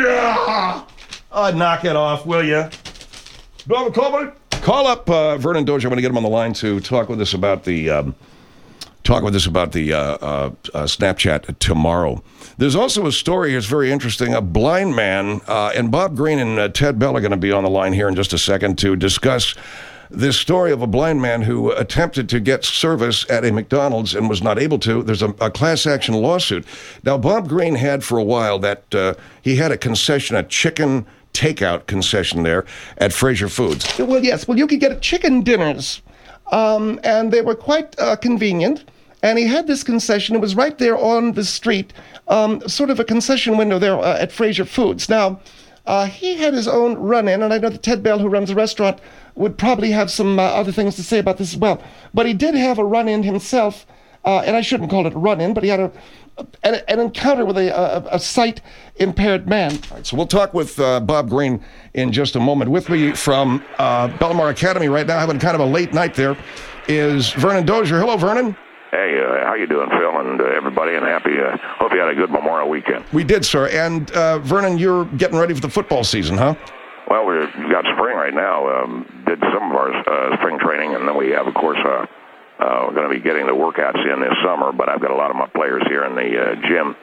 Yeah. Uh, knock it off, will ya? Do I have a call, buddy? Call up uh, Vernon Dozier. I'm going to get him on the line to talk with us about the. Um, Talk with us about the uh, uh, uh, Snapchat tomorrow. There's also a story here that's very interesting. A blind man, uh, and Bob Green and uh, Ted Bell are going to be on the line here in just a second to discuss this story of a blind man who attempted to get service at a McDonald's and was not able to. There's a, a class action lawsuit. Now, Bob Green had for a while that uh, he had a concession, a chicken takeout concession there at Fraser Foods. Well, yes. Well, you could get chicken dinners, um, and they were quite uh, convenient. And he had this concession. It was right there on the street, um, sort of a concession window there uh, at Fraser Foods. Now, uh, he had his own run-in, and I know that Ted Bell, who runs the restaurant, would probably have some uh, other things to say about this as well. But he did have a run-in himself, uh, and I shouldn't call it a run-in, but he had a, an, an encounter with a, a, a sight-impaired man. All right, so we'll talk with uh, Bob Green in just a moment. With me from uh, Belmar Academy right now, having kind of a late night there, is Vernon Dozier. Hello, Vernon. Hey, uh, how you doing, Phil, and uh, everybody, and happy, uh, hope you had a good Memorial weekend. We did, sir. And, uh, Vernon, you're getting ready for the football season, huh? Well, we've got spring right now. Um, did some of our uh, spring training, and then we have, of course, uh, uh, we're going to be getting the workouts in this summer, but I've got a lot of my players here in the uh, gym.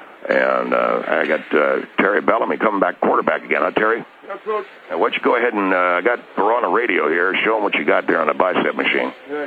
And uh, I got uh, Terry Bellamy coming back quarterback again, huh, Terry? Yes, Coach. Now, why don't you go ahead and, uh, I got, we're on the radio here, show them what you got there on the bicep machine. Yeah.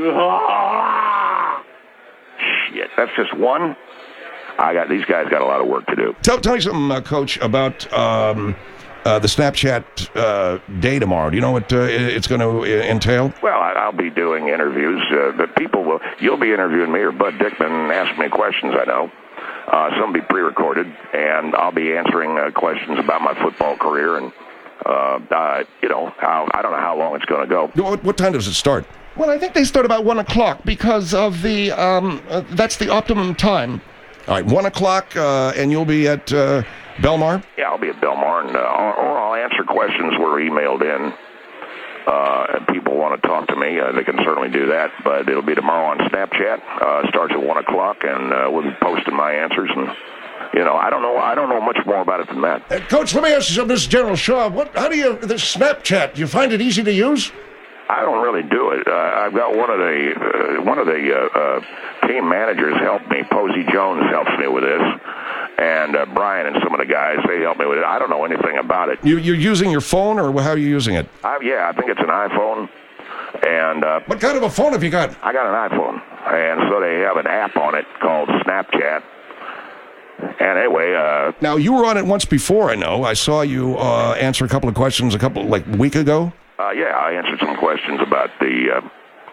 Shit, that's just one. I got these guys got a lot of work to do. Tell, tell me something, uh, Coach, about um, uh, the Snapchat uh, day tomorrow. Do you know what uh, it's going to entail? Well, I, I'll be doing interviews, uh, but people will. You'll be interviewing me, or Bud Dickman asking me questions. I know. Uh, some will be pre-recorded, and I'll be answering uh, questions about my football career, and uh, uh, you know, how I don't know how long it's going to go. What, what time does it start? Well, I think they start about one o'clock because of the, um, uh, that's the optimum time. All right, one o'clock, uh, and you'll be at uh, Belmar? Yeah, I'll be at Belmar, and uh, or I'll answer questions were emailed in. uh, and people want to talk to me, uh, they can certainly do that. But it'll be tomorrow on Snapchat. Uh, starts at one o'clock, and uh, we'll be posting my answers. And you know, I don't know, I don't know much more about it than that. Uh, Coach, let me ask you something, this is General Shaw. What? How do you this Snapchat? Do you find it easy to use? I don't really do it. Uh, I've got one of the uh, one of the uh, uh, team managers help me. Posey Jones helps me with this, and uh, Brian and some of the guys, they help me with it. I don't know anything about it. You, you're using your phone, or how are you using it? I, yeah, I think it's an iPhone, and uh, What kind of a phone have you got? I got an iPhone, and so they have an app on it called Snapchat. And anyway, uh, Now, you were on it once before, I know. I saw you uh, answer a couple of questions a couple, like, a week ago. uh, yeah, I answered some questions about the, uh,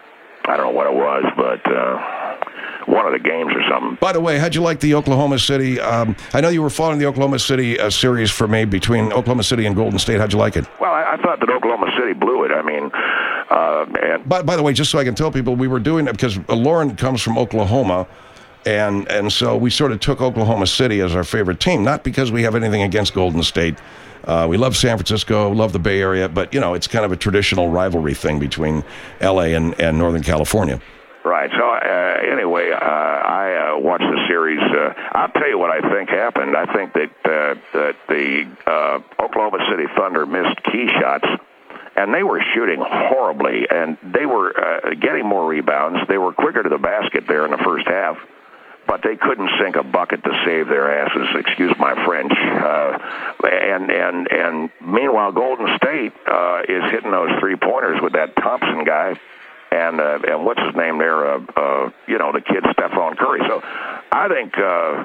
I don't know what it was, but uh, one of the games or something. By the way, how'd you like the Oklahoma City? Um, I know you were following the Oklahoma City uh, series for me between Oklahoma City and Golden State. How'd you like it? Well, I, I thought that Oklahoma City blew it. I mean, uh, and By, by the way, just so I can tell people, we were doing it because Lauren comes from Oklahoma, and and so we sort of took Oklahoma City as our favorite team, not because we have anything against Golden State. Uh, we love San Francisco, love the Bay Area, but, you know, it's kind of a traditional rivalry thing between L A and, and Northern California. right. So uh, anyway, uh, I uh, watched the series. Uh, I'll tell you what I think happened. I think that uh, that the uh, Oklahoma City Thunder missed key shots. And they were shooting horribly, and they were uh, getting more rebounds. They were quicker to the basket there in the first half, but they couldn't sink a bucket to save their asses. Excuse my French. Uh, and and and meanwhile, Golden State uh, is hitting those three pointers with that Thompson guy, and uh, and what's his name there? Uh, uh, you know, the kid Stephon Curry. So I think uh,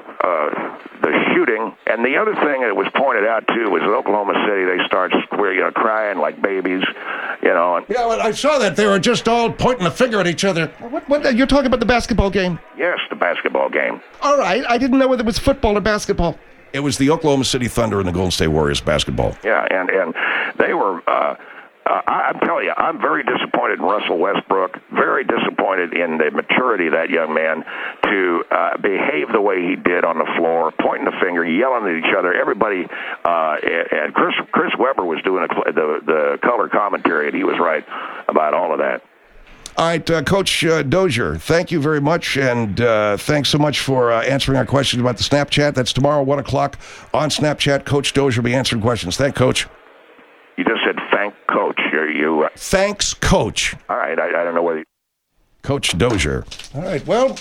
uh, the shooting, and the other thing that was pointed out too was that Oklahoma City, they start you know crying like babies, you know. And Yeah, well, I saw that. They were just all pointing the finger at each other. What, what, you're talking about the basketball game? yes, the basketball game. All right. I didn't know whether it was football or basketball. It was the Oklahoma City Thunder and the Golden State Warriors basketball. Yeah, and and they were. Uh, uh, I, I'm telling you, I'm very disappointed in Russell Westbrook. Very disappointed in the maturity of that young man to uh, behave the way he did on the floor, pointing the finger, yelling at each other. Everybody, uh, and Chris Chris Webber was doing a, the the color commentary, and he was right about all of that. All right, uh, Coach uh, Dozier, thank you very much, and uh, thanks so much for uh, answering our questions about the Snapchat. That's tomorrow, one o'clock on Snapchat. Coach Dozier will be answering questions. Thank Coach. You just said thank Coach. Are you? Uh, Thanks, Coach. all right, I, I don't know whether. Coach Dozier. All right, well,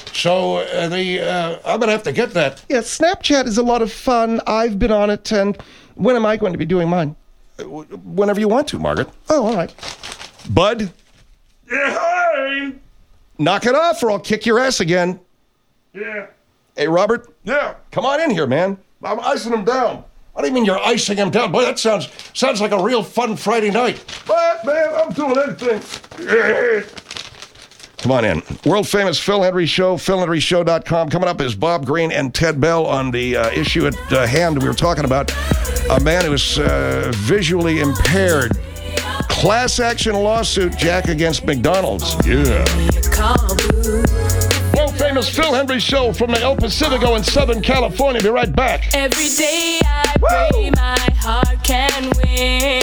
so uh, the uh, I'm going to have to get that. Yeah, Snapchat is a lot of fun. I've been on it, and when am I going to be doing mine? Whenever you want to, Margaret. Oh, all right. Bud, Yeah, hi. knock it off or I'll kick your ass again. Yeah. Hey, Robert, Yeah, come on in here, man. I'm icing them down. What do you mean you're icing him down? Boy, that sounds sounds like a real fun Friday night. But, man, I'm doing anything. Yeah. Come on in. World famous Phil Hendry Show, phil hendry show dot com. Coming up is Bob Green and Ted Bell on the uh, issue at uh, hand we were talking about. A man who is uh, visually impaired. Class action lawsuit, Jack, against McDonald's. Yeah. World famous Phil Hendry Show from the El Pacifico in Southern California. Be right back. Every day I pray my heart can win.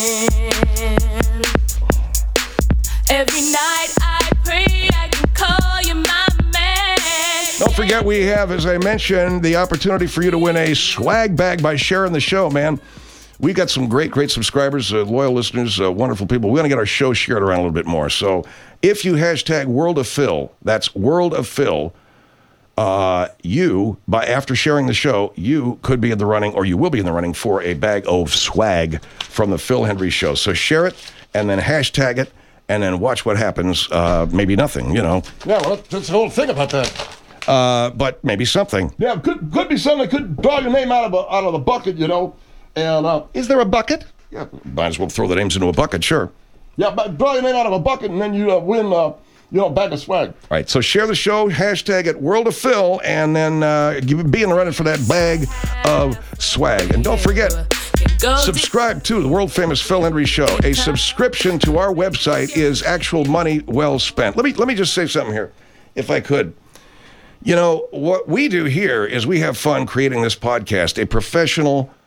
Every night I pray I can call you my man. Don't forget, we have, as I mentioned, the opportunity for you to win a swag bag by sharing the show, man. We got some great, great subscribers, uh, loyal listeners, uh, wonderful people. We want to get our show shared around a little bit more. So if you hashtag World of Phil, that's World of Phil, uh, you, by after sharing the show, you could be in the running, or you will be in the running for a bag of swag from the Phil Hendry Show. So share it and then hashtag it and then watch what happens. Uh, maybe nothing, you know, Yeah, well, that's the whole thing about that. uh, but maybe something. Yeah, could could be something that could draw your name out of a, out of the bucket, you know. And uh, Is there a bucket? Yeah, might as well throw the names into a bucket, sure. yeah, but draw your name out of a bucket, and then you uh, win, uh, you know, a bag of swag. All right, so share the show, hashtag it World of Phil, and then uh, give- be in the running for that bag of swag. And don't forget, subscribe to the world famous Phil Hendry Show. A subscription to our website is actual money well spent. Let me let me just say something here, if I could. You know, what we do here is we have fun creating this podcast, a professional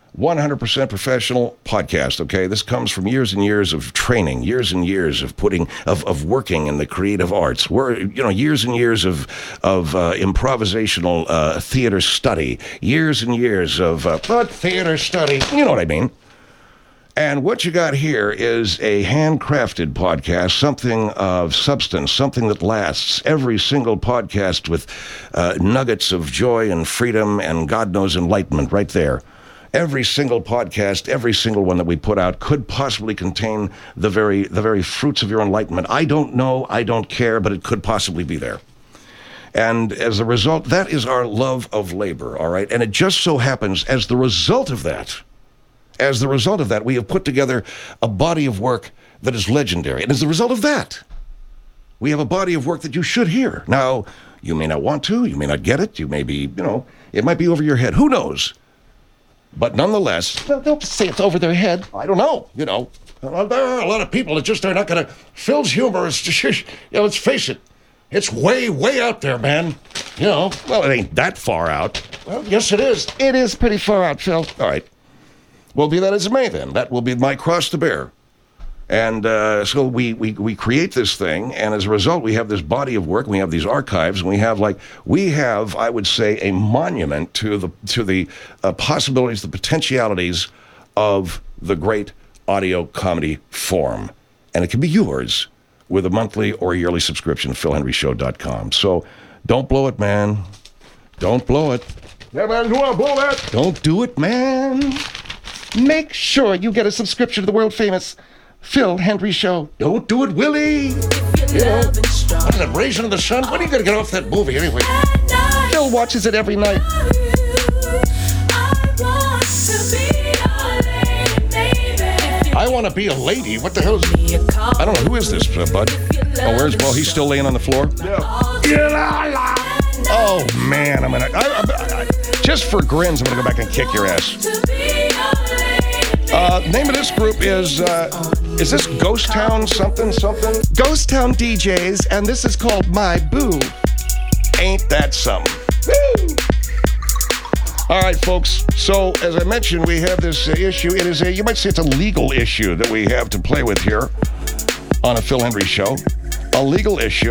one hundred percent professional podcast, okay? This comes from years and years of training, years and years of putting, of, of working in the creative arts. We're, you know, years and years of of uh, improvisational uh, theater study, years and years of uh, But theater study. you know what I mean. And what you got here is a handcrafted podcast, something of substance, something that lasts. Every single podcast with uh, nuggets of joy and freedom and God knows enlightenment right there. Every single podcast, every single one that we put out could possibly contain the very the very fruits of your enlightenment. I don't know, I don't care, but it could possibly be there. And as a result, that is our love of labor, all right? And it just so happens, as the result of that, as the result of that, we have put together a body of work that is legendary. And as a result of that, we have a body of work that you should hear. Now, you may not want to, you may not get it, you may be, you know, it might be over your head. Who knows? But nonetheless, Well, don't say it's over their head. I don't know, you know. Well, there are a lot of people that just are not going to. Phil's humor is just, you know, let's face it, it's way, way out there, man. You know, Well, it ain't that far out. well, yes, it is. It is pretty far out, Phil. All right. Well, be that as it may, then. That will be my cross to bear. And uh, so we, we, we create this thing, and as a result, we have this body of work, we have these archives, and we have, like, we have, I would say, a monument to the, to the uh, possibilities, the potentialities of the great audio comedy form. And it can be yours with a monthly or yearly subscription at phil henry show dot com. So don't blow it, man. Don't blow it. Yeah, man, you want to blow that? Don't do it, man. Make sure you get a subscription to the world-famous Phil Henry Show. Don't do it, Willie. You know, what is it, Raisin in the Sun? When are you going to get off that movie anyway? Phil watches it every night. I want to be a lady. What the hell is it? I don't know. Who is this, uh, bud? Oh, where's, well, he's still laying on the floor? Oh, man. I'm going to, I, I, I, just for grins, I'm going to go back and kick your ass. Uh, name of this group is, uh, is this Ghost Town something, something? Ghost Town D Js, and this is called My Boo. Ain't that something? Woo! All right, folks. So, as I mentioned, we have this uh, issue. It is a, you might say it's a legal issue that we have to play with here on a Phil Henry Show. A legal issue.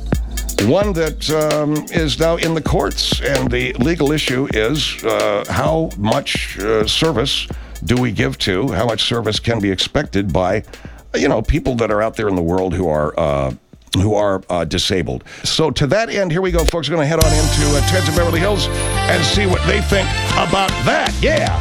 One that um, is now in the courts. And the legal issue is uh, how much uh, service do we give to, how much service can be expected by, you know, people that are out there in the world who are uh, who are uh, disabled. So to that end, here we go, folks. We're going to head on into uh, Ted's of Beverly Hills and see what they think about that. Yeah.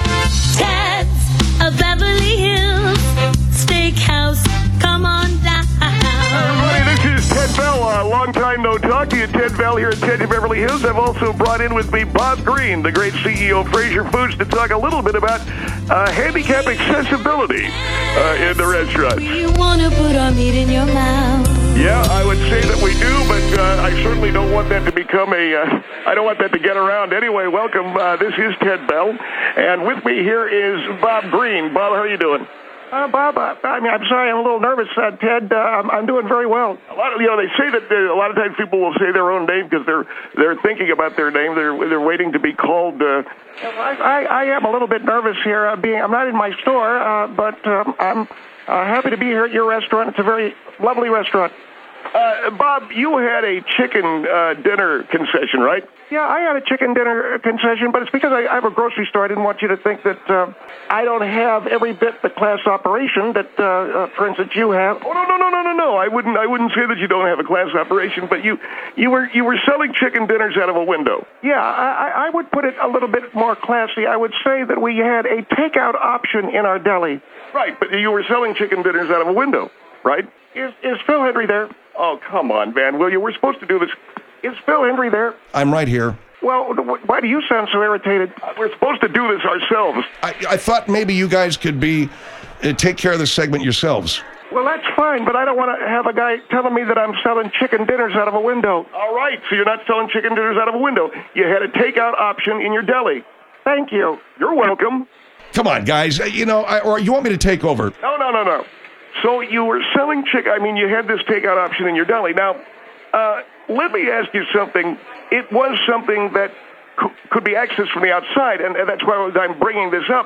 Ted's of Beverly Hills Steakhouse. Come on down. Everybody, this is Ted Bell. Uh, long time no talk to you. Ted Bell here at Ted of Beverly Hills. I've also brought in with me Bob Green, the great C E O of Fraser Foods, to talk a little bit about uh, handicap accessibility uh, in the restaurants. You want to put our meat in your mouth. Yeah, I would say that we do, but uh, I certainly don't want that to become a, uh, I don't want that to get around. Anyway, welcome. Uh, this is Ted Bell, and with me here is Bob Green. Bob, how are you doing? Uh, Bob, uh, I mean, I'm sorry, I'm a little nervous, uh, Ted. Uh, I'm, I'm doing very well. A lot of, you know, they say that uh, a lot of times people will say their own name because they're they're thinking about their name. They're they're waiting to be called. Uh, I, I, I am a little bit nervous here. Uh, being, I'm not in my store, uh, but um, I'm uh, happy to be here at your restaurant. It's a very lovely restaurant. uh, Bob, you had a chicken uh, dinner concession, right? Yeah, I had a chicken dinner concession, but it's because I, I have a grocery store. I didn't want you to think that uh, I don't have every bit the class operation that, uh, uh, for instance, you have. Oh no no no no no no! I wouldn't I wouldn't say that you don't have a class operation, but you you were you were selling chicken dinners out of a window. Yeah, I, I would put it a little bit more classy. I would say that we had a takeout option in our deli. Right, but you were selling chicken dinners out of a window, right? Is is Phil Henry there? Oh come on, Van, will you? We're supposed to do this. Is Phil Henry there? I'm right here. Well, why do you sound so irritated? We're supposed to do this ourselves. I, I thought maybe you guys could be uh, take care of this segment yourselves. Well, that's fine, but I don't want to have a guy telling me that I'm selling chicken dinners out of a window. All right, so you're not selling chicken dinners out of a window. You had a takeout option in your deli. Thank you. You're welcome. Come on, guys. Uh, You know, I, or you want me to take over? No, no, no, no. So you were selling chicken. I mean, you had this takeout option in your deli. Now, uh, let me ask you something. It was something that c- could be accessed from the outside, and, and that's why I'm bringing this up.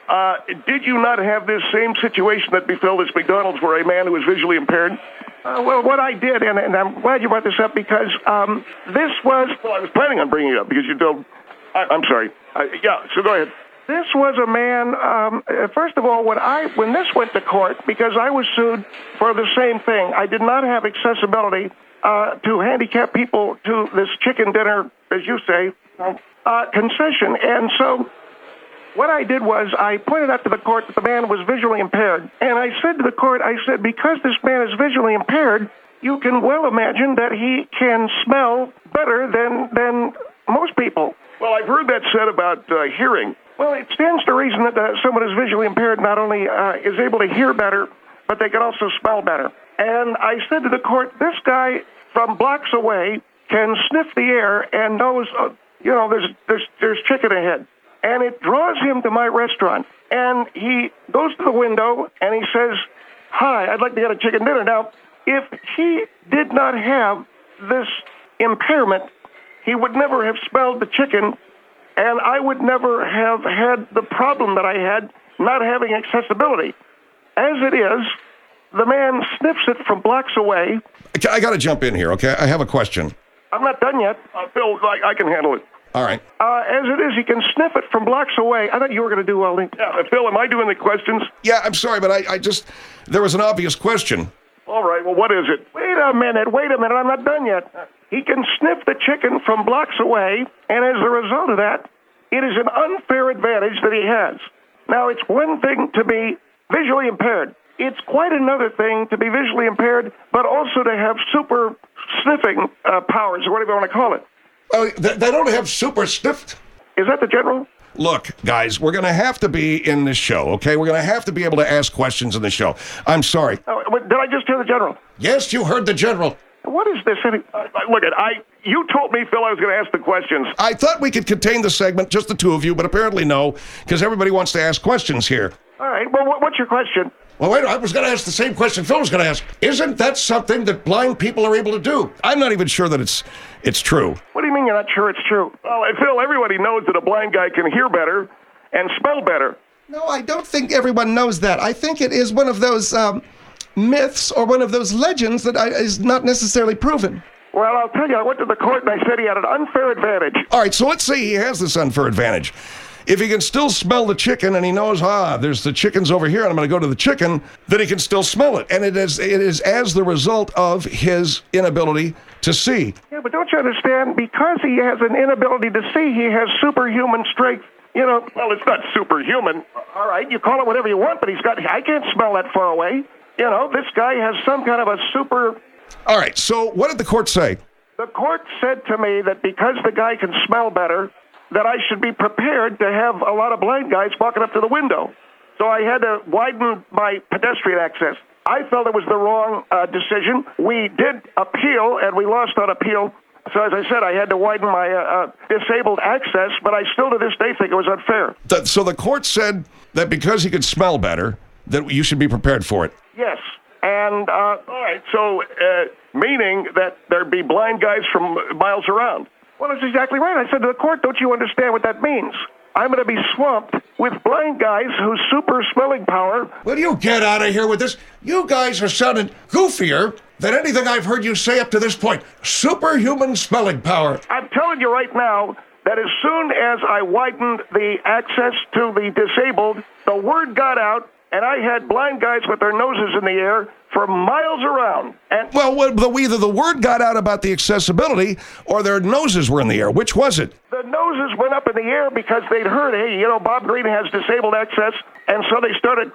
Uh, did you not have this same situation that befell this McDonald's where a man who was visually impaired? Uh, well, what I did, and, and I'm glad you brought this up because um, this was... Well, I was planning on bringing it up because you told... I, I'm sorry. Uh, yeah, so go ahead. This was a man, um, uh, first of all, when I when this went to court, because I was sued for the same thing, I did not have accessibility uh, to handicapped people to this chicken dinner, as you say, uh, concession. And so what I did was I pointed out to the court that the man was visually impaired. And I said to the court, I said, because this man is visually impaired, you can well imagine that he can smell better than, than most people. Well, I've heard that said about uh, hearing. Well, it stands to reason that uh, someone who's visually impaired not only uh, is able to hear better, but they can also smell better. And I said to the court, this guy from blocks away can sniff the air and knows, uh, you know, there's, there's, there's chicken ahead. And it draws him to my restaurant. And he goes to the window and he says, hi, I'd like to get a chicken dinner. Now, if he did not have this impairment, he would never have smelled the chicken, and I would never have had the problem that I had not having accessibility. As it is, the man sniffs it from blocks away. I got to jump in here, okay? I have a question. I'm not done yet. Uh, Phil, I, I can handle it. All right. Uh, as it is, he can sniff it from blocks away. I thought you were going to do Welding. Yeah, uh, Phil, am I doing the questions? Yeah, I'm sorry, but I, I just... There was an obvious question. All right, well, what is it? Wait a minute, wait a minute, I'm not done yet. He can sniff the chicken from blocks away, and as a result of that, it is an unfair advantage that he has. Now, it's one thing to be visually impaired. It's quite another thing to be visually impaired, but also to have super sniffing uh, powers, or whatever you want to call it. Oh, they, they don't have super sniffed. Is that the general? Look, guys, we're going to have to be in this show, okay? We're going to have to be able to ask questions in the show. I'm sorry. Oh, did I just hear the general? Yes, you heard the general. What is this? Any- Uh, look, at I. You told me, Phil, I was going to ask the questions. I thought we could contain the segment, just the two of you, but apparently no, because everybody wants to ask questions here. All right, well, what, what's your question? Well, wait, I was going to ask the same question Phil was going to ask. Isn't that something that blind people are able to do? I'm not even sure that it's it's true. What do you mean you're not sure it's true? Well, Phil, everybody knows that a blind guy can hear better and smell better. No, I don't think everyone knows that. I think it is one of those um, myths or one of those legends that I, is not necessarily proven. Well, I'll tell you, I went to the court and I said he had an unfair advantage. All right, so let's say he has this unfair advantage. If he can still smell the chicken and he knows, ah, there's the chickens over here and I'm going to go to the chicken, then he can still smell it. And it is it is as the result of his inability to see. Yeah, but don't you understand? Because he has an inability to see, he has superhuman strength. You know, Well, it's not superhuman. all right, you call it whatever you want, but he's got, I can't smell that far away. You know, this guy has some kind of a super... All right, so what did the court say? The court said to me that because the guy can smell better, that I should be prepared to have a lot of blind guys walking up to the window. So I had to widen my pedestrian access. I felt it was the wrong uh, decision. We did appeal, and we lost on appeal. So as I said, I had to widen my uh, uh, disabled access, but I still to this day think it was unfair. The, so the court said that because he could smell better, that you should be prepared for it. Yes. And, uh, All right, so uh, meaning that there'd be blind guys from miles around. well, that's exactly right. I said to the court, don't you understand what that means? I'm going to be swamped with blind guys whose super smelling power... Will you get out of here with this? You guys are sounding goofier than anything I've heard you say up to this point. Superhuman smelling power. I'm telling you right now that as soon as I widened the access to the disabled, the word got out, and I had blind guys with their noses in the air for miles around. And Well, what- the, either the word got out about the accessibility or their noses were in the air. Which was it? the noses went up in the air because they'd heard, hey, you know, Bob Green has disabled access, and so they started,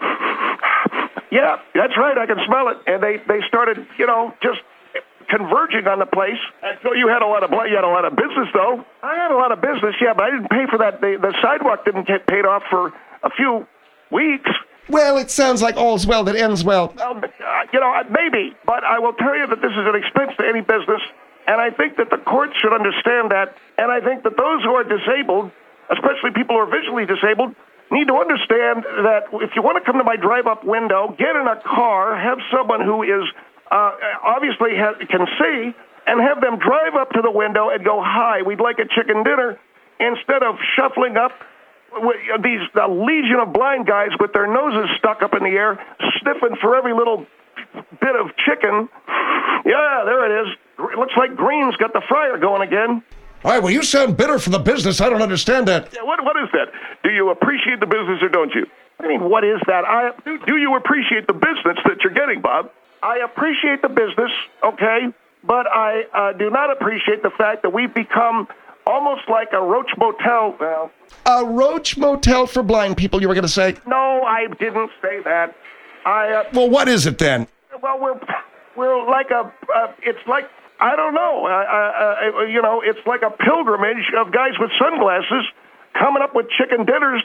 yeah, that's right, I can smell it. And they, they started, you know, just converging on the place. And so you had a lot of bl- you had a lot of business, though. I had a lot of business, yeah, but I didn't pay for that. The, the sidewalk didn't get paid off for a few weeks. Well, it sounds like all's well that ends well. Um, uh, you know, maybe, but I will tell you that this is an expense to any business, and I think that the courts should understand that, and I think that those who are disabled, especially people who are visually disabled, need to understand that if you want to come to my drive-up window, get in a car, have someone who is uh, obviously ha- can see, and have them drive up to the window and go, hi, we'd like a chicken dinner, instead of shuffling up these a legion of blind guys with their noses stuck up in the air, sniffing for every little bit of chicken. Yeah, there it is. It looks like Green's got the fryer going again. All right, well, you sound bitter for the business. I don't understand that. Yeah, what, what is that? Do you appreciate the business or don't you? I mean, what is that? I do, do you appreciate the business that you're getting, Bob? I appreciate the business, okay, but I uh, do not appreciate the fact that we've become almost like a Roach Motel. Well, A Roach Motel for blind people, you were going to say? no, I didn't say that. I uh, Well, what is it then? well, we're we're like a. Uh, it's like I don't know. Uh, uh, uh, you know, it's like a pilgrimage of guys with sunglasses coming up with chicken dinners.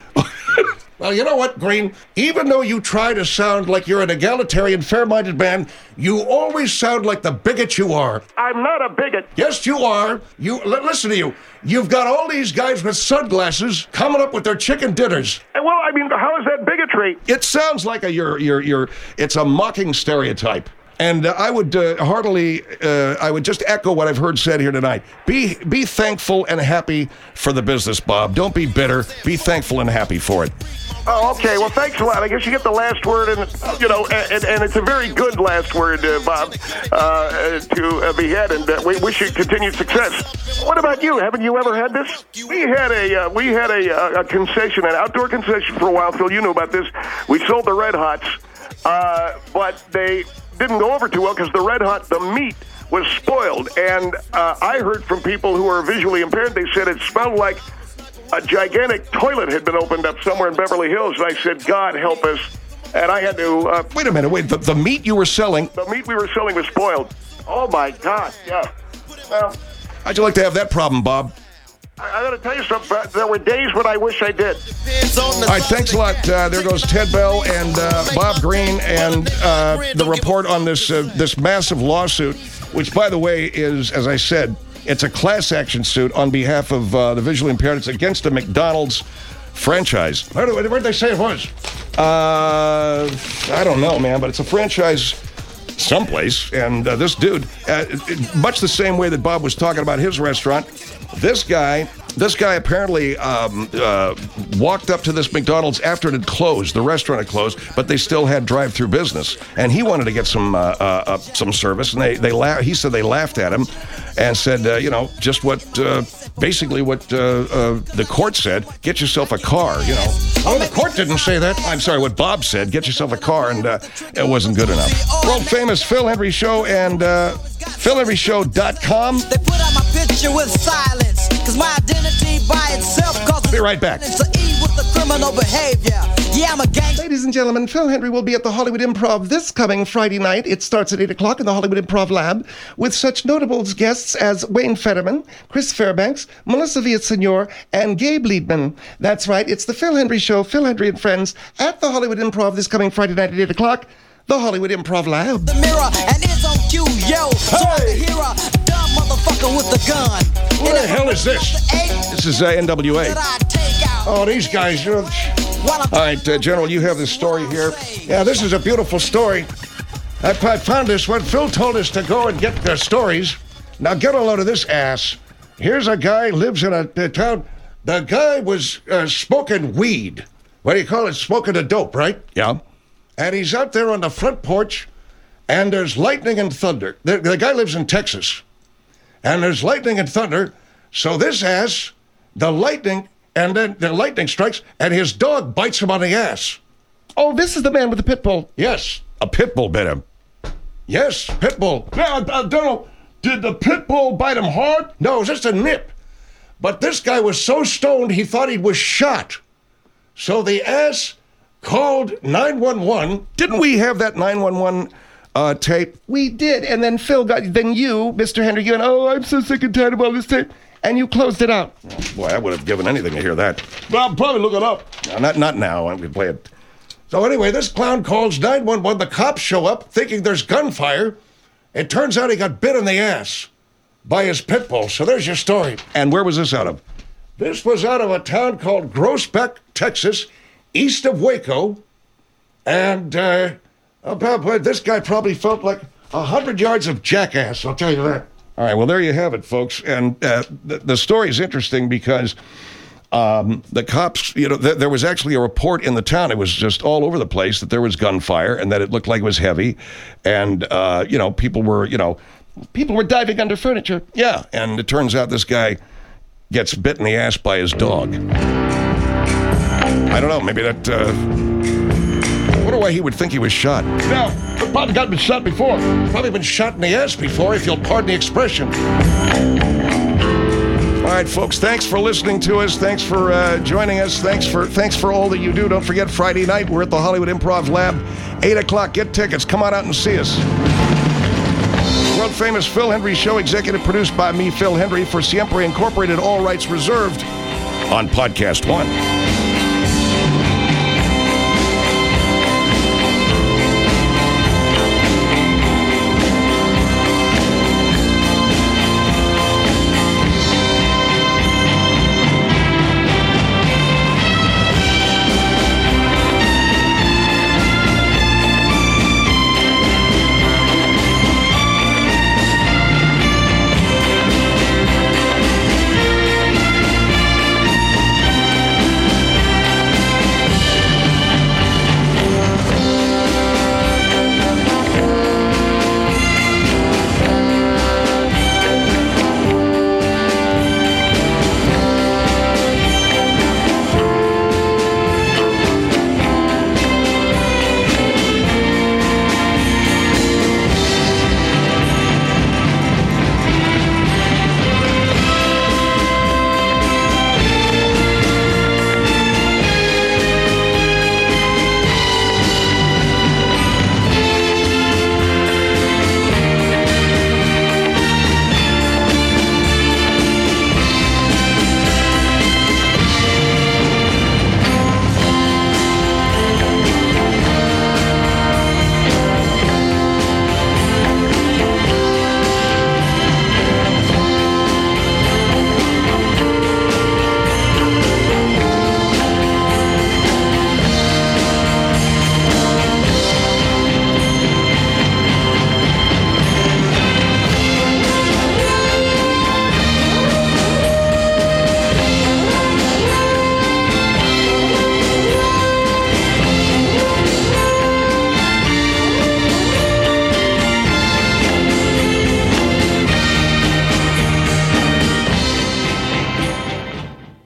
Well, you know what, Green? Even though you try to sound like you're an egalitarian, fair-minded man, you always sound like the bigot you are. I'm not a bigot. Yes, you are. You l- listen to you. You've got all these guys with sunglasses coming up with their chicken dinners. Well, I mean, how is that bigotry? It sounds like a you're you're you're. It's a mocking stereotype, and uh, I would uh, heartily, uh, I would just echo what I've heard said here tonight. Be be thankful and happy for the business, Bob. Don't be bitter. Be thankful and happy for it. Oh, okay. Well, thanks a lot. I guess you get the last word, and you know, and, and it's a very good last word, uh, Bob, uh, to uh, be had, and uh, we wish you continued success. What about you? Haven't you ever had this? We had a uh, we had a, uh, a concession, an outdoor concession for a while. Phil, you know about this. We sold the Red Hots, uh, but they didn't go over too well because the Red Hot, the meat was spoiled, and uh, I heard from people who are visually impaired. They said it smelled like a gigantic toilet had been opened up somewhere in Beverly Hills, and I said, God help us. And I had to... Uh, Wait a minute, wait, the, the meat you were selling... The meat we were selling was spoiled. Oh, my God, yeah. Well... How'd you like to have that problem, Bob? I, I got to tell you something. There were days when I wish I did. All right, thanks a lot. Uh, there goes Ted Bell and uh, Bob Green and uh, the report on this uh, this massive lawsuit, which, by the way, is, as I said... It's a class action suit on behalf of uh, the visually impaired. It's against the McDonald's franchise. Where did where did they say it was? Uh, I don't know, man, but it's a franchise someplace. And uh, this dude, uh, it, much the same way that Bob was talking about his restaurant, this guy, this guy apparently um, uh, walked up to this McDonald's after it had closed. The restaurant had closed, but they still had drive-through business, and he wanted to get some uh, uh, uh, some service. And they they la- he said they laughed at him, and said, uh, you know, just what uh, basically what uh, uh, the court said: get yourself a car. You know. Oh, the court didn't say that. I'm sorry, what Bob said: get yourself a car, and uh, it wasn't good enough. World famous Phil Hendrie Show and uh, Phil Hendrie Show dot com. They put out my picture with silence, cause my identity by itself causes Be right back. to eat with the criminal behavior. Yeah, I'm a gang. Ladies and gentlemen, Phil Hendrie will be at the Hollywood Improv this coming Friday night. It starts at eight o'clock in the Hollywood Improv Lab with such notable guests as Wayne Fetterman, Chris Fairbanks, Melissa Villaseñor, and Gabe Liebman. That's right, it's the Phil Hendrie Show, Phil Hendrie and Friends, at the Hollywood Improv this coming Friday night at eight o'clock. The Hollywood Improv Lab. The mirror and it's on cue, yo. So I can hear a dumb motherfucker with the gun. What the hell is this? This is uh, N W A. That I take out. Oh, these guys, you know... While I'm All right, uh, General, you have this story here. Yeah, this is a beautiful story. I, I found this one. Phil told us to go and get the stories. Now get a load of this ass. Here's a guy lives in a, a town. The guy was uh, smoking weed. What do you call it? Smoking a dope, right? Yeah. And he's out there on the front porch, and there's lightning and thunder. The, the guy lives in Texas, and there's lightning and thunder. So this ass, the lightning, and then the lightning strikes, and his dog bites him on the ass. Oh, this is the man with the pit bull. Yes, A pit bull bit him. yes, pit bull. Now, uh, Donald, did the pit bull bite him hard? No, it was just a nip. But this guy was so stoned he thought he was shot. So the ass called nine one one. Didn't we have that nine one one uh, tape? We did, and then Phil got, then you, Mister Hendrie, you went, oh, I'm so sick and tired of all this tape, and you closed it out. Boy, I would have given anything to hear that. Well, I'll probably look it up. No, not not now. I'm going to play it. So anyway, this clown calls nine one one. The cops show up thinking there's gunfire. It turns out he got bit in the ass by his pit bull. So there's your story. And where was this out of? This was out of a town called Groesbeck, Texas, east of Waco. And uh, about, this guy probably felt like a hundred yards of jackass, I'll tell you that. All right, well, there you have it, folks. And uh, the, the story is interesting because Um, the cops, you know, th- there was actually a report in the town. It was just all over the place that there was gunfire and that it looked like it was heavy. And, uh, you know, people were, you know, people were diving under furniture. Yeah. And it turns out this guy gets bit in the ass by his dog. I don't know. Maybe that, uh, I wonder why he would think he was shot. No, he probably got been shot before. Probably been shot in the ass before, if you'll pardon the expression. All right, folks, thanks for listening to us. Thanks for uh, joining us. Thanks for thanks for all that you do. Don't forget, Friday night, we're at the Hollywood Improv Lab, eight o'clock. Get tickets. Come on out and see us. World-famous Phil Hendry Show, executive produced by me, Phil Hendry, for Siempre Incorporated, all rights reserved on Podcast One.